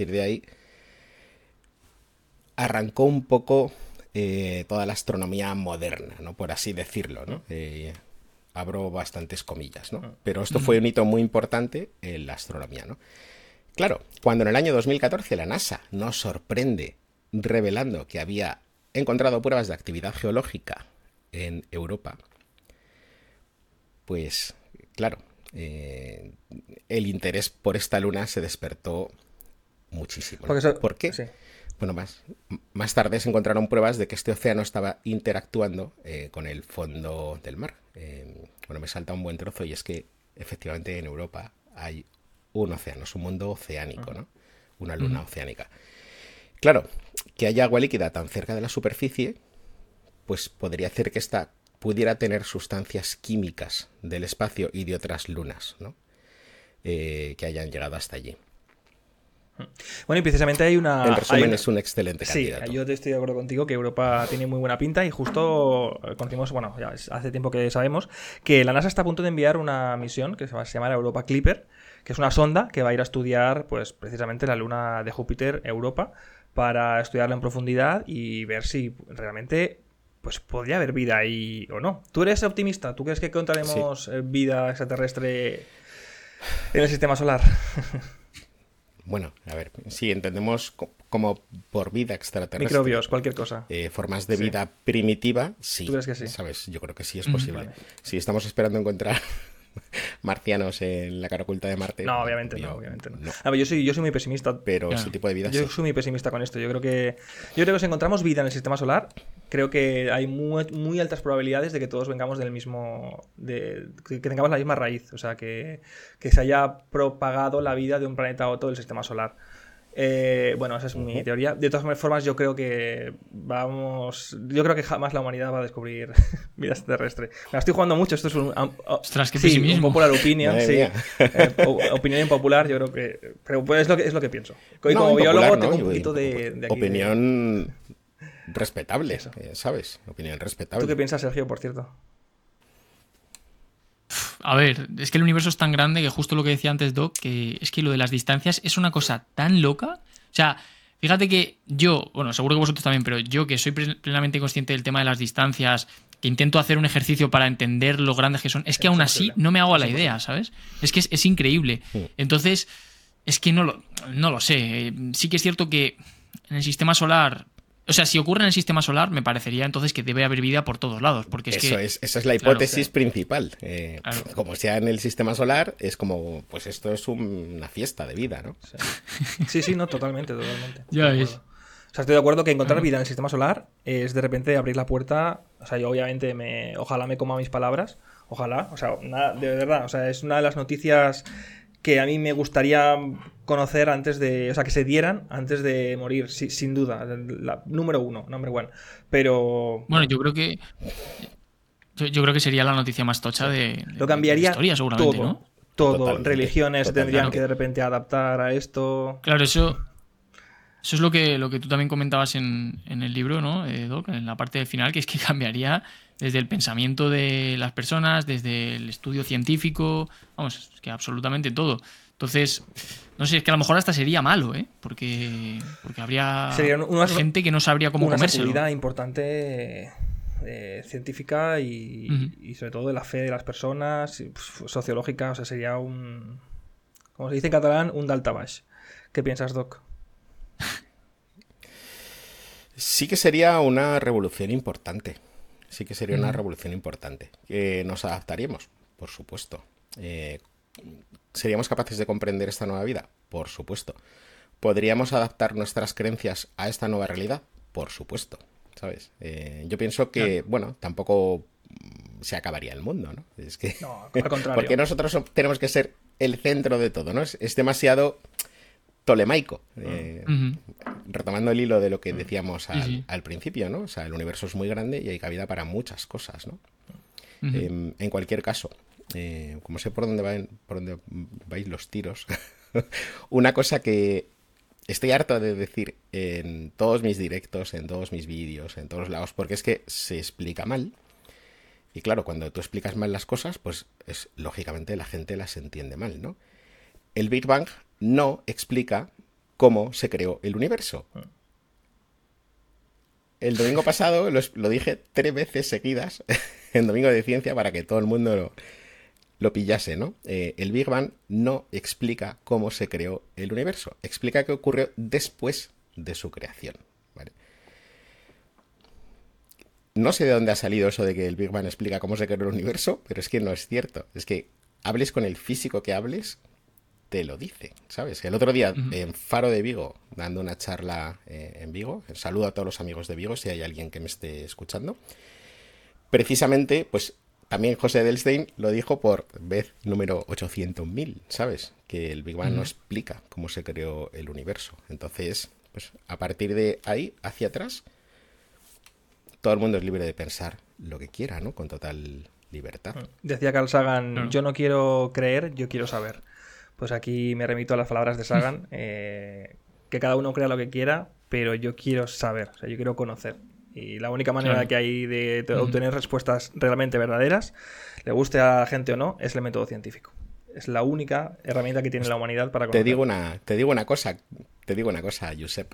arrancó un poco toda la astronomía moderna, ¿no? Por así decirlo, ¿no? Abro bastantes comillas, ¿no? Pero esto fue un hito muy importante en la astronomía, ¿no? Claro, cuando en el año 2014 la NASA nos sorprende revelando que había encontrado pruebas de actividad geológica en Europa, pues claro, el interés por esta luna se despertó muchísimo, ¿no? ¿Por qué? Sí. Bueno, más tarde se encontraron pruebas de que este océano estaba interactuando con el fondo del mar. Bueno, me salta un buen trozo y es que efectivamente en Europa hay un océano, es un mundo oceánico, ¿no? Una luna oceánica. Claro, que haya agua líquida tan cerca de la superficie, pues podría hacer que esta pudiera tener sustancias químicas del espacio y de otras lunas, ¿no? Que hayan llegado hasta allí. Bueno, y precisamente hay una... En resumen, es un excelente candidato. Sí, yo estoy de acuerdo contigo que Europa tiene muy buena pinta y justo conocimos, bueno, ya hace tiempo que sabemos que la NASA está a punto de enviar una misión que se va a llamar Europa Clipper, que es una sonda que va a ir a estudiar, pues, precisamente la luna de Júpiter, Europa, para estudiarla en profundidad y ver si realmente, pues, podría haber vida ahí o no. ¿Tú eres optimista? ¿Tú crees que encontraremos vida extraterrestre en el sistema solar? Bueno, a ver, si entendemos como por vida extraterrestre. Microbios, cualquier cosa. Formas de vida primitiva, sí. ¿Tú crees que sí? ¿Sabes? Yo creo que sí es posible. Vale. Si estamos esperando encontrar marcianos en la cara oculta de Marte. No, obviamente no. A ver, yo soy muy pesimista. Pero ese tipo de vida Yo sí. soy muy pesimista con esto. Yo creo que si encontramos vida en el sistema solar, creo que hay muy altas probabilidades de que todos vengamos del mismo... que tengamos la misma raíz. O sea, que se haya propagado la vida de un planeta a otro del sistema solar. Bueno, esa es mi teoría. De todas formas, yo creo que jamás la humanidad va a descubrir vida extraterrestre. Me la estoy jugando mucho. Esto es Ostras, qué sí, pesimismo. un popular opinion. Madre Sí. mía. Opinión impopular, yo creo que... Pero pues es lo que pienso. Y No, como impopular, biólogo ¿no? tengo un poquito de aquí opinión respetable, Eso. ¿sabes? Opinión respetable. ¿Tú qué piensas, Sergio, por cierto? A ver, es que el universo es tan grande que justo lo que decía antes Doc, que es que lo de las distancias es una cosa tan loca. O sea, fíjate que yo, bueno, seguro que vosotros también, pero yo que soy plenamente consciente del tema de las distancias, que intento hacer un ejercicio para entender lo grandes que son, es que aún así no me hago a la idea, ¿sabes? Es que es increíble. Entonces, es que no lo sé. Sí que es cierto que en el sistema solar... O sea, si ocurre en el sistema solar, me parecería entonces que debe haber vida por todos lados. Porque esa es la hipótesis principal. Claro. Como sea en el sistema solar, es como, pues esto es una fiesta de vida, ¿no? Sí, no, totalmente. Ya Estoy de ves. acuerdo. O sea, estoy de acuerdo que encontrar vida en el sistema solar es de repente abrir la puerta. O sea, yo obviamente ojalá me coma mis palabras. Ojalá. O sea, de verdad. O sea, es una de las noticias que a mí me gustaría conocer o sea, que se dieran antes de morir, sin duda. Number one. Pero... Bueno, yo creo que sería la noticia más tocha de lo cambiaría la historia, seguramente, todo. ¿no? Todo. Totalmente, Religiones totalmente. tendrían que de repente adaptar a esto. Claro, eso es lo que tú también comentabas en el libro, ¿no, Doc? En la parte final, que es que cambiaría desde el pensamiento de las personas, desde el estudio científico, vamos, es que absolutamente todo. Entonces, no sé, es que a lo mejor hasta sería malo, ¿eh? Porque habría gente que no sabría cómo comérselo. Una seguridad importante científica y sobre todo de la fe de las personas, sociológica, o sea, sería como se dice en catalán, un daltabaix. ¿Qué piensas, Doc? Sí que sería una revolución importante. Nos adaptaríamos, por supuesto. ¿Seríamos capaces de comprender esta nueva vida? Por supuesto. ¿Podríamos adaptar nuestras creencias a esta nueva realidad? Por supuesto. ¿Sabes? Yo pienso que, bueno, tampoco se acabaría el mundo, ¿no? Es que... No, al contrario. Porque nosotros tenemos que ser el centro de todo, ¿no? Es demasiado tolemaico. Retomando el hilo de lo que decíamos al principio, ¿no? O sea, el universo es muy grande y hay cabida para muchas cosas, ¿no? En cualquier caso, como sé por dónde vais los tiros, una cosa que estoy harto de decir en todos mis directos, en todos mis vídeos, en todos lados, porque es que se explica mal. Y claro, cuando tú explicas mal las cosas, pues lógicamente la gente las entiende mal, ¿no? El Big Bang no explica cómo se creó el universo. El domingo pasado lo dije 3 veces seguidas en Domingo de Ciencia para que todo el mundo lo pillase, ¿no? El Big Bang no explica cómo se creó el universo. Explica qué ocurrió después de su creación, ¿vale? No sé de dónde ha salido eso de que el Big Bang explica cómo se creó el universo, pero es que no es cierto. Es que hables con el físico que hables, te lo dice, ¿sabes? El otro día en Faro de Vigo, dando una charla en Vigo, saludo a todos los amigos de Vigo si hay alguien que me esté escuchando, precisamente pues también José Edelstein lo dijo por vez número 800.000, ¿sabes? Que el Big Bang no explica cómo se creó el universo. Entonces, pues a partir de ahí, hacia atrás, todo el mundo es libre de pensar lo que quiera, ¿no? Con total libertad. Decía Carl Sagan, yo no quiero creer, yo quiero saber. Pues aquí me remito a las palabras de Sagan, que cada uno crea lo que quiera, pero yo quiero saber, o sea, yo quiero conocer. Y la única manera que hay de obtener respuestas realmente verdaderas, le guste a la gente o no, es el método científico. Es la única herramienta que tiene la humanidad para conocer. Te digo una cosa, Josep.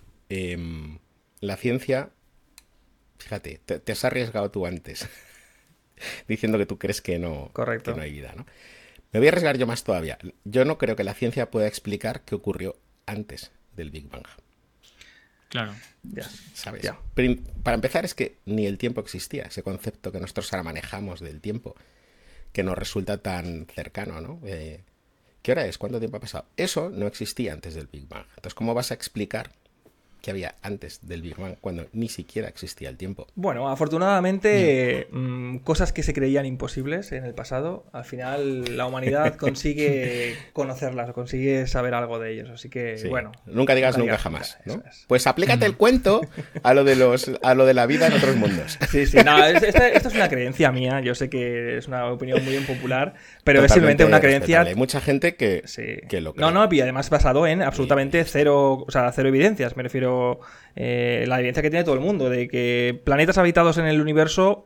La ciencia, fíjate, te has arriesgado tú antes, diciendo que tú crees que no, Correcto. Que no hay vida, ¿no? Me voy a arriesgar yo más todavía. Yo no creo que la ciencia pueda explicar qué ocurrió antes del Big Bang. Claro. Ya. ¿Sabes? Ya. Pero para empezar es que ni el tiempo existía, ese concepto que nosotros ahora manejamos del tiempo, que nos resulta tan cercano, ¿no? ¿Qué hora es? ¿Cuánto tiempo ha pasado? Eso no existía antes del Big Bang. Entonces, ¿cómo vas a explicar qué había antes del Big Bang cuando ni siquiera existía el tiempo? Bueno, afortunadamente, cosas que se creían imposibles en el pasado, al final la humanidad consigue conocerlas, consigue saber algo de ellos. Así que, Sí. bueno. Nunca digas nunca jamás, ¿no? Eso es. Pues aplícate el cuento a lo de la vida en otros mundos. Sí, no, esto es una creencia mía. Yo sé que es una opinión muy impopular, pero es Totalmente simplemente una creencia. respetable. Hay mucha gente que lo cree. No, y además basado en absolutamente cero, o sea, cero evidencias. Me refiero la evidencia que tiene todo el mundo de que planetas habitados en el universo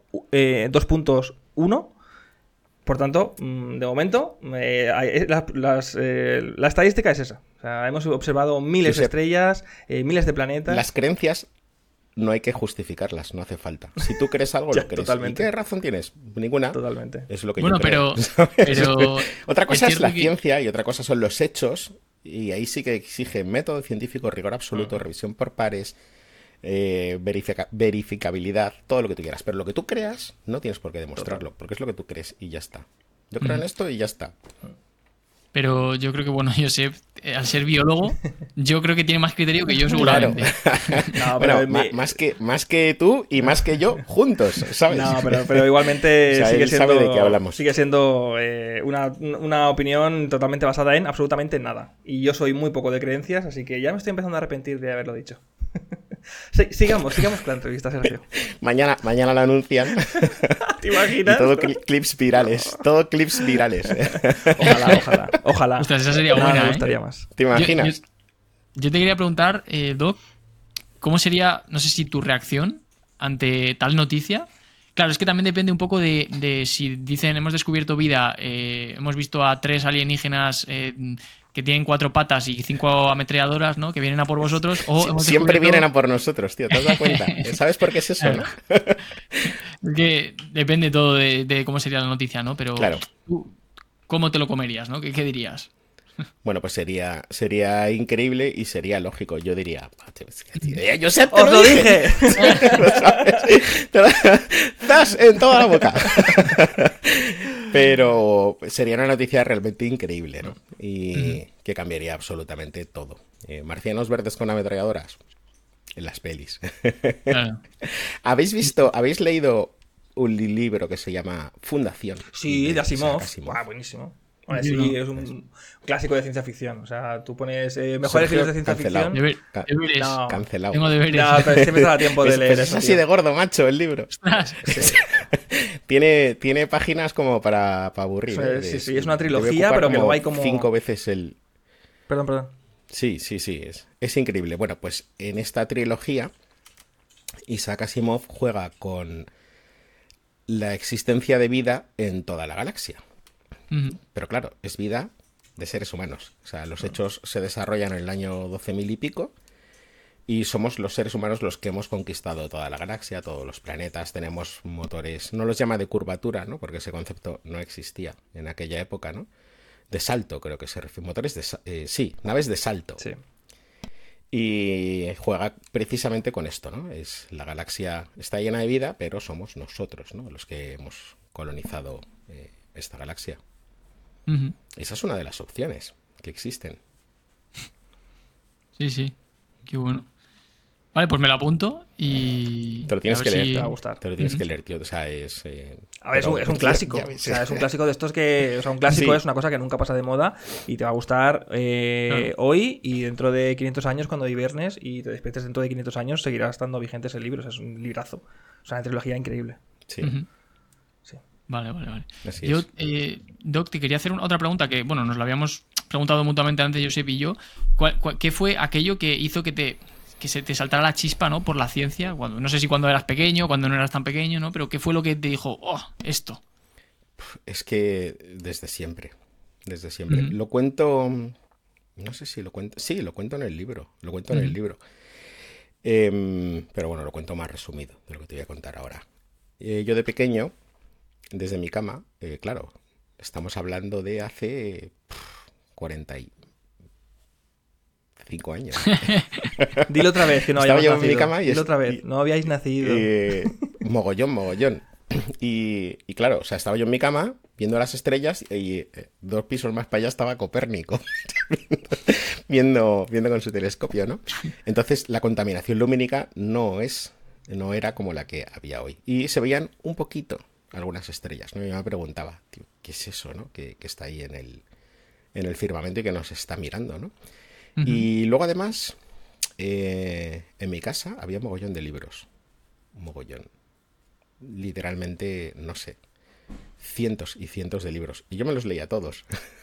2.1. Por tanto, de momento, la estadística es esa. O sea, hemos observado miles de estrellas, miles de planetas. Las creencias no hay que justificarlas, no hace falta. Si tú crees algo, Ya, lo crees. totalmente. ¿Y qué razón tienes? Ninguna. Totalmente. Es lo que Bueno, yo creo. pero Otra cosa es la que... ciencia y otra cosa son los hechos. Y ahí sí que exige método científico, rigor absoluto, revisión por pares, verificabilidad, todo lo que tú quieras. Pero lo que tú creas, no tienes por qué demostrarlo, porque es lo que tú crees y ya está. Yo creo en esto y ya está. Pero yo creo que, bueno, Josep, al ser biólogo, yo creo que tiene más criterio que yo seguramente. No, Bueno, pero más que tú y más que yo juntos, ¿sabes? No, pero igualmente O sea, sigue él siendo, sabe de qué hablamos. sigue siendo una opinión totalmente basada en absolutamente nada. Y yo soy muy poco de creencias, así que ya me estoy empezando a arrepentir de haberlo dicho. Sigamos con la entrevista, Sergio. Mañana la anuncian. ¿Te imaginas? Y todo clips virales. Todo clips virales. Ojalá. Ostras, esa sería Nada, buena, me ¿eh? gustaría más. ¿Te imaginas? Yo te quería preguntar, Doc, ¿cómo sería, no sé si tu reacción ante tal noticia? Claro, es que también depende un poco de si dicen hemos descubierto vida, hemos visto a 3 alienígenas que tienen 4 patas y 5 ametralladoras, ¿no? Que vienen a por vosotros. O hemos Siempre descubierto... vienen a por nosotros, tío. ¿Te has dado cuenta? ¿Sabes por qué es eso, no? Que depende todo de cómo sería la noticia, ¿no? Pero Claro. ¿tú cómo te lo comerías, no? ¿Qué dirías? Bueno, pues sería increíble y sería lógico. Yo diría, yo sé, ¡Os lo dije! ¡Zas! En toda la boca. Pero sería una noticia realmente increíble, ¿no? Y que cambiaría absolutamente todo. Marcianos verdes con ametralladoras en las pelis. Claro. ¿Habéis leído un libro que se llama Fundación? Sí, de Asimov. Asimov. Buah, buenísimo. Bueno, sí, es un clásico de ciencia ficción. O sea, tú pones mejores Sergio, libros de ciencia cancelado. ficción. Deberes. No. Cancelado. Tengo deberes. Ya, pero siempre te da tiempo de leer Pero es eso, así tío. de gordo, macho, el libro. Ostras. Tiene páginas como para aburrir. Sí, es una debe trilogía, ocupar pero que luego hay como 5 veces el... Perdón. Sí, es increíble. Bueno, pues en esta trilogía Isaac Asimov juega con la existencia de vida en toda la galaxia. Pero claro, es vida de seres humanos. O sea, los hechos se desarrollan en el año 12.000 y pico y somos los seres humanos los que hemos conquistado toda la galaxia, todos los planetas, tenemos motores, no los llama de curvatura, ¿no? Porque ese concepto no existía en aquella época, ¿no? De salto, creo que se refiere. Motores de naves de salto. Sí. Y juega precisamente con esto, ¿no? La galaxia está llena de vida, pero somos nosotros, ¿no? Los que hemos colonizado esta galaxia. Esa es una de las opciones que existen. Sí, qué bueno. Vale, pues me lo apunto y... Te lo tienes a que ver leer. si- Te va a gustar. Te lo tienes que leer, tío. O sea, es... A ver, es un clásico. O sea, es un clásico de estos que. O sea, un clásico Sí. es una cosa que nunca pasa de moda y te va a gustar Claro. hoy y dentro de 500 años, cuando hibernes y te despiertes dentro de 500 años, seguirá estando vigente ese libro. O sea, es un librazo. O sea, una trilogía increíble. Sí, Ujú. Sí. Vale, vale, vale. así Yo, es. Doc, te quería hacer otra pregunta que, bueno, nos la habíamos preguntado mutuamente antes, Josep y yo. ¿Qué fue aquello que hizo que se te saltara la chispa, ¿no? Por la ciencia. No sé si cuando eras pequeño, cuando no eras tan pequeño, ¿no? Pero ¿qué fue lo que te dijo, oh, esto? Es que desde siempre. Desde siempre. Ujú. Lo cuento. No sé si lo cuento. Sí, lo cuento en el libro. Lo cuento en el Ujú. libro. Pero bueno, lo cuento más resumido de lo que te voy a contar ahora. Yo de pequeño, desde mi cama, claro, estamos hablando de hace 45 años. Dilo otra vez, que no Estaba habíamos yo en mi nacido. cama y Dilo otra vez, no habíais nacido. Mogollón. Y claro, o sea, estaba yo en mi cama viendo las estrellas y 2 pisos más para allá estaba Copérnico viendo con su telescopio, ¿no? Entonces la contaminación lumínica no era como la que había hoy. Y se veían un poquito algunas estrellas, ¿no? Y yo me preguntaba, tío, ¿qué es eso, no? Que está ahí en el firmamento y que nos está mirando, ¿no? Ujú. Y luego además, en mi casa había un mogollón de libros. Un mogollón. Literalmente, no sé, cientos y cientos de libros. Y yo me los leía todos.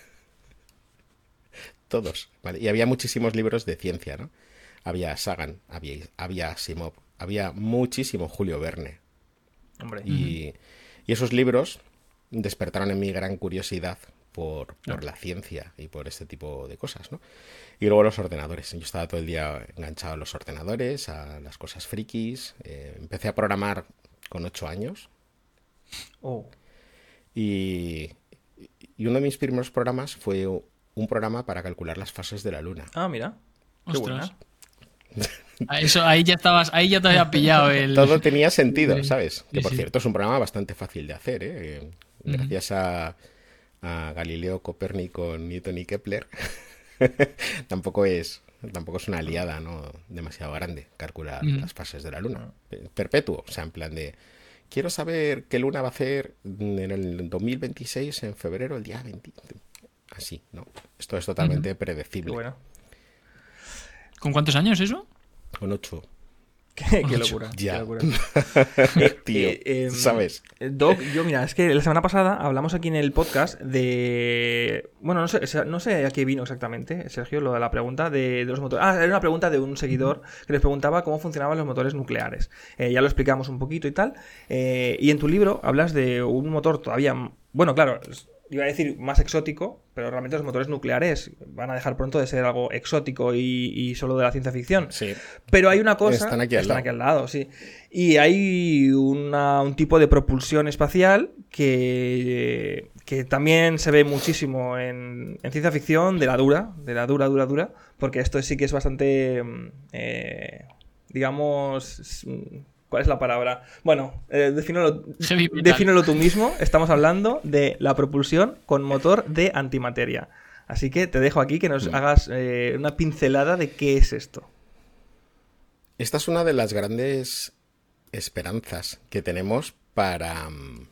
Todos, ¿vale? Y había muchísimos libros de ciencia, ¿no? Había Sagan, había Asimov, había muchísimo Julio Verne. Hombre. Y esos libros despertaron en mí gran curiosidad por la ciencia y por este tipo de cosas, ¿no? Y luego los ordenadores. Yo estaba todo el día enganchado a los ordenadores, a las cosas frikis. Empecé a programar con 8 años. Oh. Y uno de mis primeros programas fue un programa para calcular las fases de la Luna. Ah, mira. Qué Ostras. buena. Ahí ya te había pillado el... Todo tenía sentido, Sí, ¿sabes? Que sí, por sí. cierto es un programa bastante fácil de hacer, ¿eh? Gracias a Galileo, Copérnico, Newton y Kepler. tampoco es una liada, ¿no? Demasiado grande calcular las fases de la Luna. Perpetuo, o sea, en plan de... Quiero saber qué luna va a hacer en el 2026, en febrero, el día 20. Así, ¿no? Esto es totalmente Qué predecible. bueno. ¿Con cuántos años eso? Con 8. Qué locura. Ya. Qué locura. Tío, ¿sabes? Doc, mira, es que la semana pasada hablamos aquí en el podcast de... Bueno, no sé a qué vino exactamente, Sergio, lo de la pregunta de los motores. Ah, era una pregunta de un seguidor que les preguntaba cómo funcionaban los motores nucleares. Ya lo explicamos un poquito y tal. Y en tu libro hablas de un motor todavía... Bueno, claro, iba a decir más exótico, pero realmente los motores nucleares van a dejar pronto de ser algo exótico y solo de la ciencia ficción. Sí. Pero hay una cosa... Están aquí al lado, sí. Y hay un tipo de propulsión espacial que también se ve muchísimo en ciencia ficción, de la dura, porque esto sí que es bastante, digamos... ¿Cuál es la palabra? Bueno, Heavy metal. defínelo tú mismo. Estamos hablando de la propulsión con motor de antimateria. Así que te dejo aquí que nos hagas una pincelada de qué es esto. Esta es una de las grandes esperanzas que tenemos para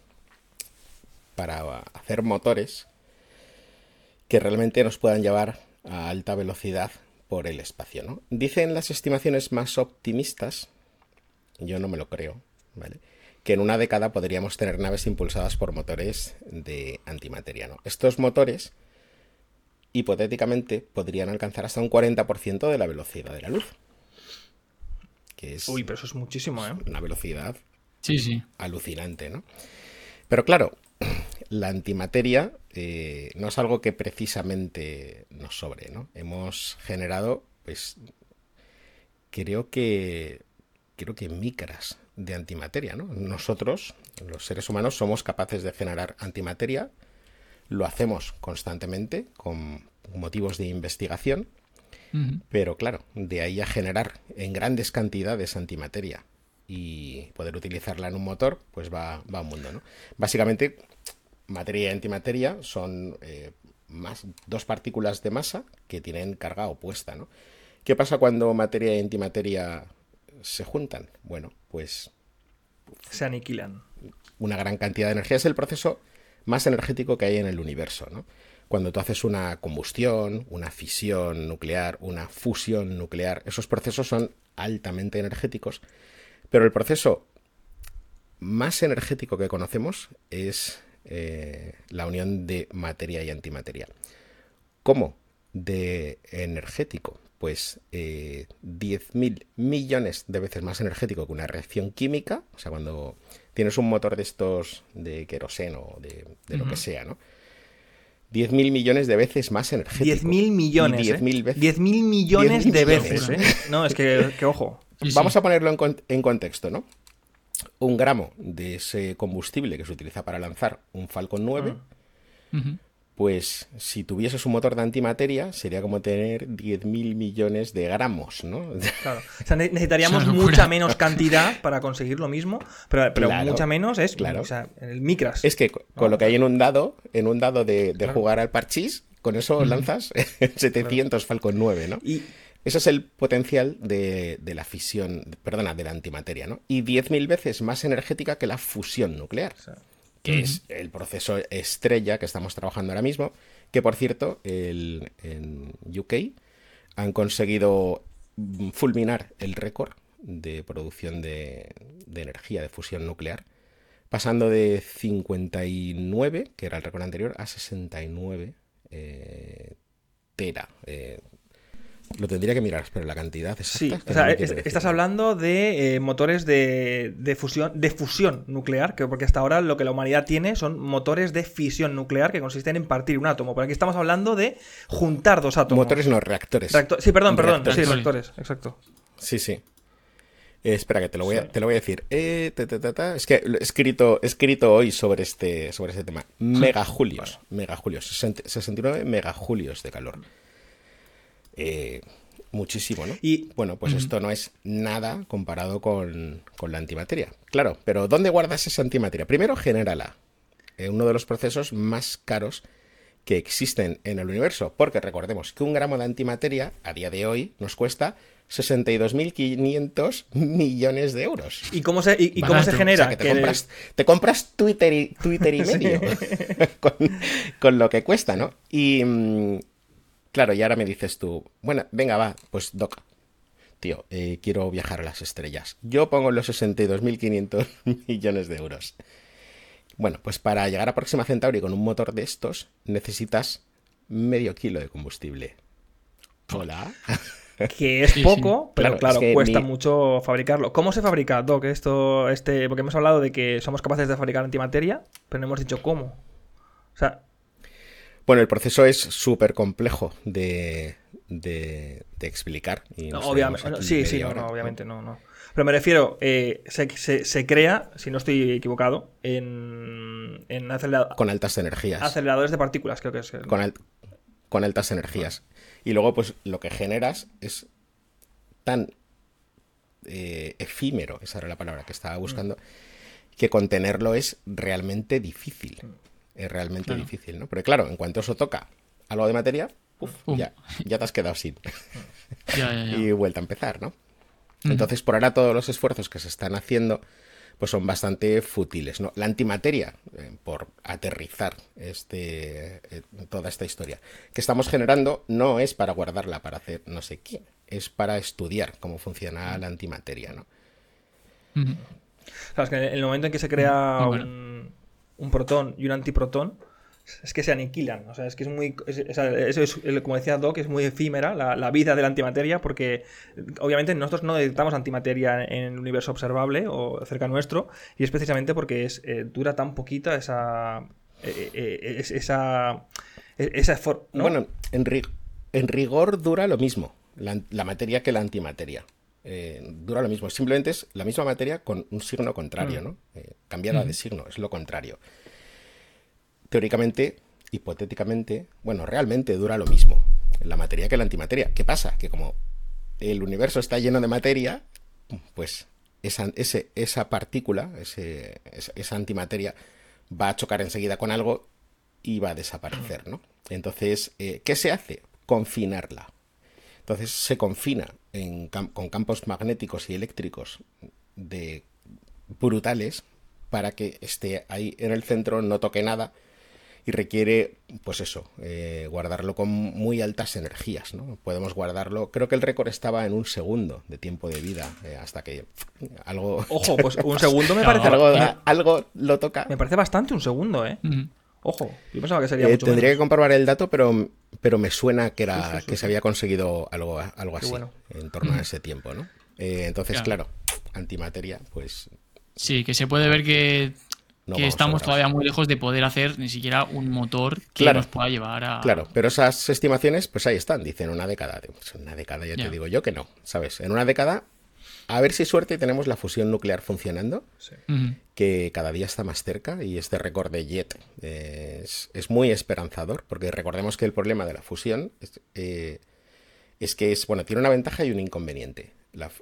hacer motores que realmente nos puedan llevar a alta velocidad por el espacio, ¿no? Dicen las estimaciones más optimistas, yo no me lo creo, ¿vale?, que en una década podríamos tener naves impulsadas por motores de antimateria, ¿no? Estos motores, hipotéticamente, podrían alcanzar hasta un 40% de la velocidad de la luz. Que es Uy, pero eso es muchísimo, ¿eh? una velocidad Sí. alucinante, ¿no? Pero claro, la antimateria no es algo que precisamente nos sobre, ¿no? Hemos generado, pues, creo que micras de antimateria, ¿no? Nosotros, los seres humanos, somos capaces de generar antimateria, lo hacemos constantemente con motivos de investigación, pero claro, de ahí a generar en grandes cantidades antimateria y poder utilizarla en un motor, pues va un mundo, ¿no? Básicamente, materia y antimateria son dos partículas de masa que tienen carga opuesta, ¿no? ¿Qué pasa cuando materia y antimateria se juntan? Bueno, pues se aniquilan. Una gran cantidad de energía. Es el proceso más energético que hay en el universo, ¿no? Cuando tú haces una combustión, una fisión nuclear, una fusión nuclear, esos procesos son altamente energéticos, pero el proceso más energético que conocemos es la unión de materia y antimateria. ¿Cómo de energético? Pues 10.000 millones de veces más energético que una reacción química. O sea, cuando tienes un motor de estos de queroseno o de lo que sea, ¿no? 10.000 millones de veces más energético. 10.000 millones, 10.000 veces. 10.000 millones de 10.000 veces, millones. No, es que ojo. Sí, sí. Vamos a ponerlo en contexto, ¿no? Un gramo de ese combustible que se utiliza para lanzar un Falcon 9, Ujú. pues si tuvieses un motor de antimateria, sería como tener 10.000 millones de gramos, ¿no? Claro. O sea, necesitaríamos Es una locura. mucha menos cantidad para conseguir lo mismo, pero Claro, mucha menos es, claro. o sea, en el micras. Es que con lo que hay en un dado de Claro. jugar al parchís, con eso lanzas 700 Falcon 9, ¿no? Y Ese es el potencial de la fisión, perdona, de la antimateria, ¿no? Y 10.000 veces más energética que la fusión nuclear, que es el proceso estrella que estamos trabajando ahora mismo, que por cierto, en UK han conseguido fulminar el récord de producción de energía de fusión nuclear, pasando de 59, que era el récord anterior, a 69 tera. Lo tendría que mirar, pero la cantidad exacta. sí, que o sea, no me quiero decir. estás hablando de motores de fusión nuclear, porque hasta ahora lo que la humanidad tiene son motores de fisión nuclear que consisten en partir un átomo. Pero aquí estamos hablando de juntar dos átomos. Motores no, reactores. Sí, perdón, Reactores. sí, reactores, exacto. Sí, sí. Espera, que te lo voy a decir. Es que he escrito hoy sobre este tema. Megajulios. Megajulios. 69 megajulios de calor. Muchísimo, ¿no? Y bueno, pues esto no es nada comparado con la antimateria. Claro, pero ¿dónde guardas esa antimateria? Primero, genérala. Uno de los procesos más caros que existen en el universo, porque recordemos que un gramo de antimateria a día de hoy nos cuesta 62.500 millones de euros. ¿Y cómo se Barato. genera? O sea, que te compras Twitter y medio con lo que cuesta, ¿no? Y claro, y ahora me dices tú, bueno, venga, va, pues Doc, tío, quiero viajar a las estrellas. Yo pongo los 62.500 millones de euros. Bueno, pues para llegar a Próxima Centauri con un motor de estos necesitas medio kilo de combustible. Hola. Que es Sí, poco, sí. pero Claro, claro, es que cuesta mucho fabricarlo. ¿Cómo se fabrica, Doc? Porque hemos hablado de que somos capaces de fabricar antimateria, pero no hemos dicho cómo. O sea, Bueno, el proceso es súper complejo de explicar. Y nos obviamente, tenemos aquí sí, media hora, obviamente no. Pero me refiero, se crea, si no estoy equivocado, en Con altas energías. aceleradores de partículas, creo que es. Con altas energías. Y luego, pues, lo que generas es tan efímero, esa era la palabra que estaba buscando, que contenerlo es realmente difícil. Es realmente difícil, ¿no? Porque claro, en cuanto eso toca algo de materia, ya te has quedado sin. Ya. Y vuelta a empezar, ¿no? Entonces, por ahora todos los esfuerzos que se están haciendo pues son bastante fútiles, ¿no? La antimateria, por aterrizar toda esta historia que estamos generando, no es para guardarla para hacer no sé qué, es para estudiar cómo funciona la antimateria, ¿no? Ujú. Sabes que en el momento en que se crea Muy bueno. un protón y un antiprotón, es que se aniquilan. O sea, es que es muy. Eso es, como decía Doc, es muy efímera la vida de la antimateria, porque obviamente nosotros no detectamos antimateria en el universo observable o cerca nuestro, y es precisamente porque dura tan poquita esa. ¿no? Bueno, en rigor dura lo mismo la materia que la antimateria. Dura lo mismo, simplemente es la misma materia con un signo contrario, ¿no? Cambiada de signo, es lo contrario. Teóricamente, hipotéticamente, bueno, realmente dura lo mismo la materia que la antimateria. ¿Qué pasa? Que como el universo está lleno de materia, pues esa partícula, esa antimateria va a chocar enseguida con algo y va a desaparecer, ¿no? Entonces, ¿qué se hace? Confinarla. Entonces se confina con campos magnéticos y eléctricos brutales para que esté ahí en el centro, no toque nada, y requiere, pues eso, guardarlo con muy altas energías, ¿no? Podemos guardarlo, creo que el récord estaba en 1 segundo de tiempo de vida, hasta que algo... Ojo, pues 1 segundo me parece... algo lo toca. Me parece bastante 1 segundo, ¿eh? Ojo, yo pensaba que sería mucho tendría menos. que comprobar el dato, pero me suena que que se había conseguido algo así, bueno. en torno a ese tiempo, ¿no? Entonces, claro, antimateria, pues... Sí, que se puede ver que estamos todavía muy lejos de poder hacer ni siquiera un motor que nos pueda llevar a... Claro, pero esas estimaciones, pues ahí están, dicen una década. Pues una década ya te digo yo que no, ¿sabes? En una década, a ver si suerte tenemos la fusión nuclear funcionando, que cada día está más cerca, y este récord de JET es muy esperanzador, porque recordemos que el problema de la fusión es que tiene una ventaja y un inconveniente.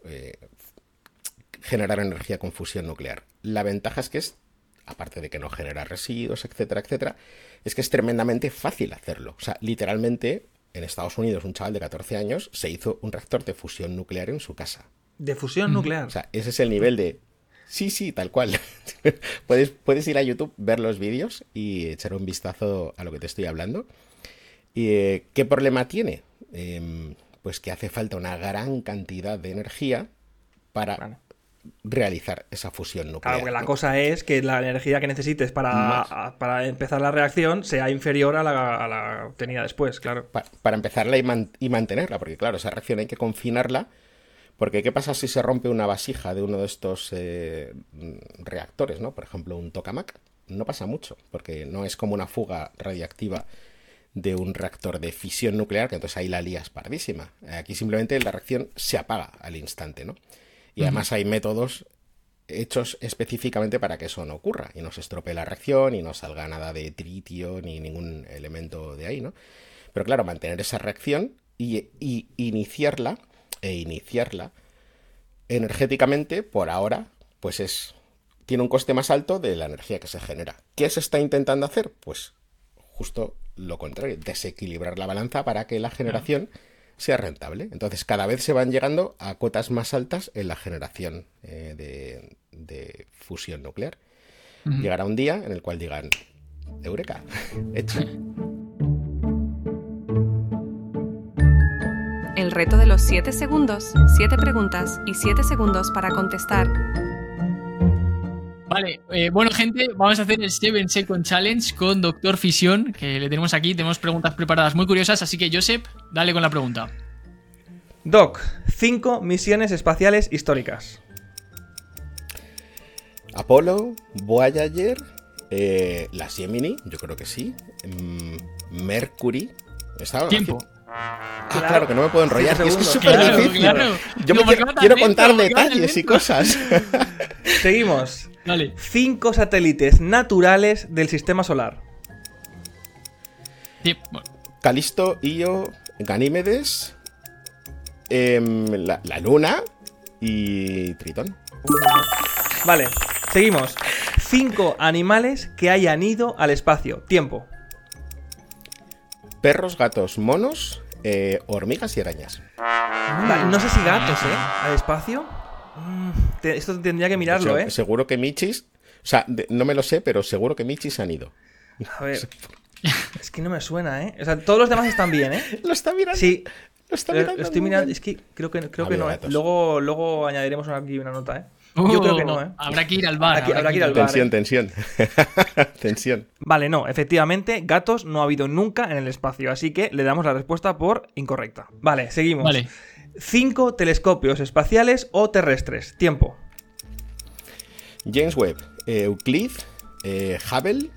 Generar energía con fusión nuclear. La ventaja es que aparte de que no genera residuos, etcétera, etcétera, es que es tremendamente fácil hacerlo. O sea, literalmente, en Estados Unidos, un chaval de 14 años se hizo un reactor de fusión nuclear en su casa. ¿De fusión nuclear? O sea, ese es el nivel de... Sí, tal cual. Puedes ir a YouTube, ver los vídeos y echar un vistazo a lo que te estoy hablando. ¿Y qué problema tiene? Pues que hace falta una gran cantidad de energía para realizar esa fusión nuclear. Claro, porque la cosa es que la energía que necesites para empezar la reacción sea inferior a la obtenida después, claro. Para empezarla y mantenerla, porque claro, esa reacción hay que confinarla, porque ¿qué pasa si se rompe una vasija de uno de estos reactores, ¿no? Por ejemplo, un tokamak. No pasa mucho, porque no es como una fuga radiactiva de un reactor de fisión nuclear, que entonces ahí la lías pardísima. Aquí simplemente la reacción se apaga al instante, ¿no? Y además hay métodos hechos específicamente para que eso no ocurra y no se estropee la reacción y no salga nada de tritio ni ningún elemento de ahí, ¿no? Pero claro, mantener esa reacción y iniciarla energéticamente, por ahora, pues tiene un coste más alto de la energía que se genera. ¿Qué se está intentando hacer? Pues justo lo contrario, desequilibrar la balanza para que la generación sea rentable. Entonces cada vez se van llegando a cotas más altas en la generación de fusión nuclear. Llegará un día en el cual digan, ¡eureka! Hecho. El reto de los 7 segundos, 7 preguntas y 7 segundos para contestar. Vale, bueno gente, vamos a hacer el 7 Second Challenge con Doctor Fisión, que le tenemos aquí, tenemos preguntas preparadas muy curiosas, así que Josep, dale con la pregunta. Doc, 5 misiones espaciales históricas. Apolo, Voyager, la Gemini, yo creo que sí, Mercury. Tiempo. Claro, que no me puedo enrollar, es que es súper difícil. Claro. Yo quiero contar detalles y cosas. Seguimos. Dale. 5 satélites naturales del sistema solar. Sí, bueno. Calisto, Io, Ganímedes, la Luna y Tritón. Vale, seguimos. 5 animales que hayan ido al espacio. Tiempo. Perros, gatos, monos, hormigas y arañas. Vale, no sé si gatos, al espacio. Esto tendría que mirarlo, Seguro que Michis, o sea, no me lo sé, pero seguro que Michis han ido. A ver. Es que no me suena, O sea, todos los demás están bien, Lo está mirando. Sí. Lo está mirando. Lo estoy mirando. Es que creo que no, gatos. Luego añadiremos aquí una nota, Yo creo que no, Habrá que ir al bar. Habrá que ir al bar. Tensión. Tensión. Vale, no. Efectivamente, gatos no ha habido nunca en el espacio. Así que le damos la respuesta por incorrecta. Vale, seguimos. Vale. 5 telescopios espaciales o terrestres. Tiempo. James Webb, Euclid, Hubble,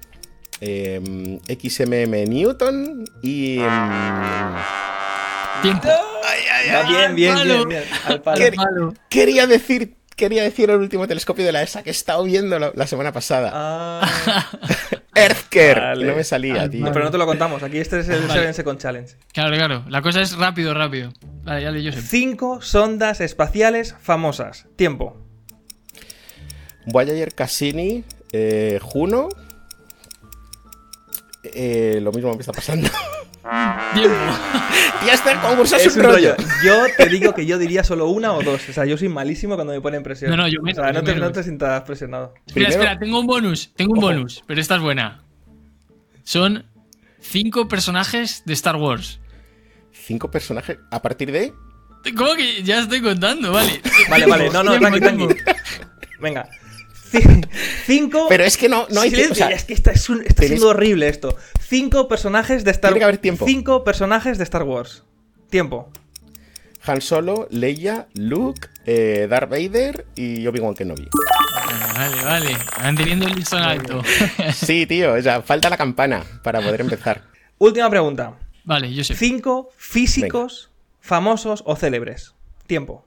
XMM Newton y... Tiempo. Bien. Al palo. Quería decir el último telescopio de la ESA que he estado viendo la semana pasada. Earthcare. Vale. No me salía, tío. No, pero no te lo contamos. Aquí este es el 7 Second Challenge. Claro. La cosa es rápido. Vale, dale, Josep. 5 sondas espaciales famosas. Tiempo. Voyager, Cassini, Juno. Lo mismo me está pasando. Tiempo. Tía, este concurso es Es un un rollo. rollo. Yo te digo que yo diría solo una o dos. O sea, yo soy malísimo cuando me ponen presión. No, yo O menos, sea, yo no te menos. sientas presionado. Espera, tengo un bonus, pero esta es buena. Son 5 personajes de Star Wars. 5 personajes a partir de... ¿Cómo que ya estoy contando? Vale. Vale. No, tranqui. Tiempo. Venga. 5. Pero es que no hay Silencio, o sea, es que está siendo horrible esto. 5 personajes de Star Wars. Tiene que haber tiempo. 5 personajes de Star Wars. Tiempo. Han Solo, Leia, Luke, Darth Vader y Obi-Wan Kenobi. Vale. Van teniendo el listón alto. Sí, tío, o sea, falta la campana para poder empezar. Última pregunta. Vale, yo sé. 5 físicos famosos o célebres. Tiempo.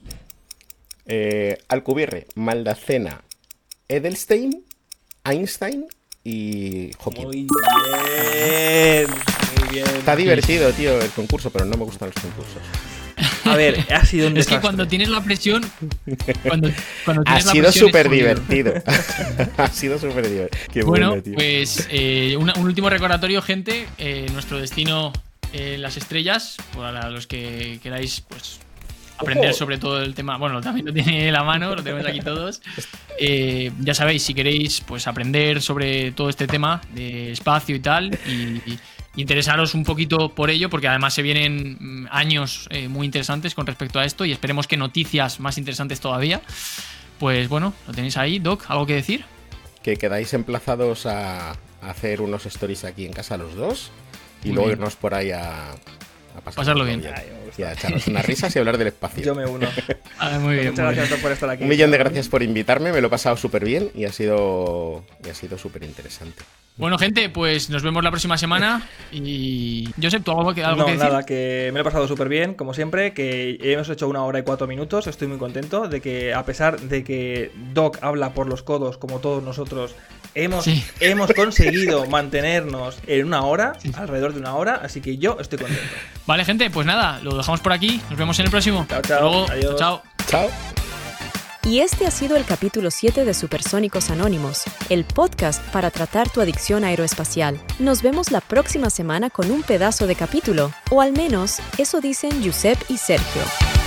Alcubierre, Maldacena, Edelstein, Einstein y Hawking. Muy bien. Está divertido, tío, el concurso, pero no me gustan los concursos. A ver, ha sido un Es desastre. que cuando tienes la presión. Cuando Ha tienes la sido presión es súper jodido. divertido. Ha sido súper divertido. Qué Bueno, tío. pues un último recordatorio, gente. Nuestro destino en las estrellas. Para los que queráis, pues. Aprender Ojo. sobre todo el tema. Bueno, también lo tiene la mano, lo tenemos aquí todos. Ya sabéis, si queréis pues aprender sobre todo este tema de espacio y tal, y interesaros un poquito por ello, porque además se vienen años muy interesantes con respecto a esto, y esperemos que noticias más interesantes todavía. Pues bueno, lo tenéis ahí. Doc, ¿algo que decir? Que quedáis emplazados a hacer unos stories aquí en casa los dos y Muy luego bien. irnos por ahí a Pasarlo bien. Ay, me gusta. Y a echarnos unas risas y hablar del espacio. Yo me uno. Muy bien. Muchas gracias Doc, por estar aquí. Un millón de gracias por invitarme, me lo he pasado súper bien y ha sido súper interesante. Bueno, gente, pues nos vemos la próxima semana. Y Josep, ¿tú algo que No, decir? nada, que me lo he pasado súper bien, como siempre, que hemos hecho 1 hora y 4 minutos, estoy muy contento de que a pesar de que Doc habla por los codos, como todos nosotros, hemos conseguido mantenernos en 1 hora, alrededor de 1 hora, así que yo estoy contento. Vale, gente, pues nada, lo dejamos por aquí. Nos vemos en el próximo. Chao, Hasta luego. adiós. Chao. Chao. Y este ha sido el capítulo 7 de Supersónicos Anónimos, el podcast para tratar tu adicción aeroespacial. Nos vemos la próxima semana con un pedazo de capítulo, o al menos eso dicen Giuseppe y Sergio.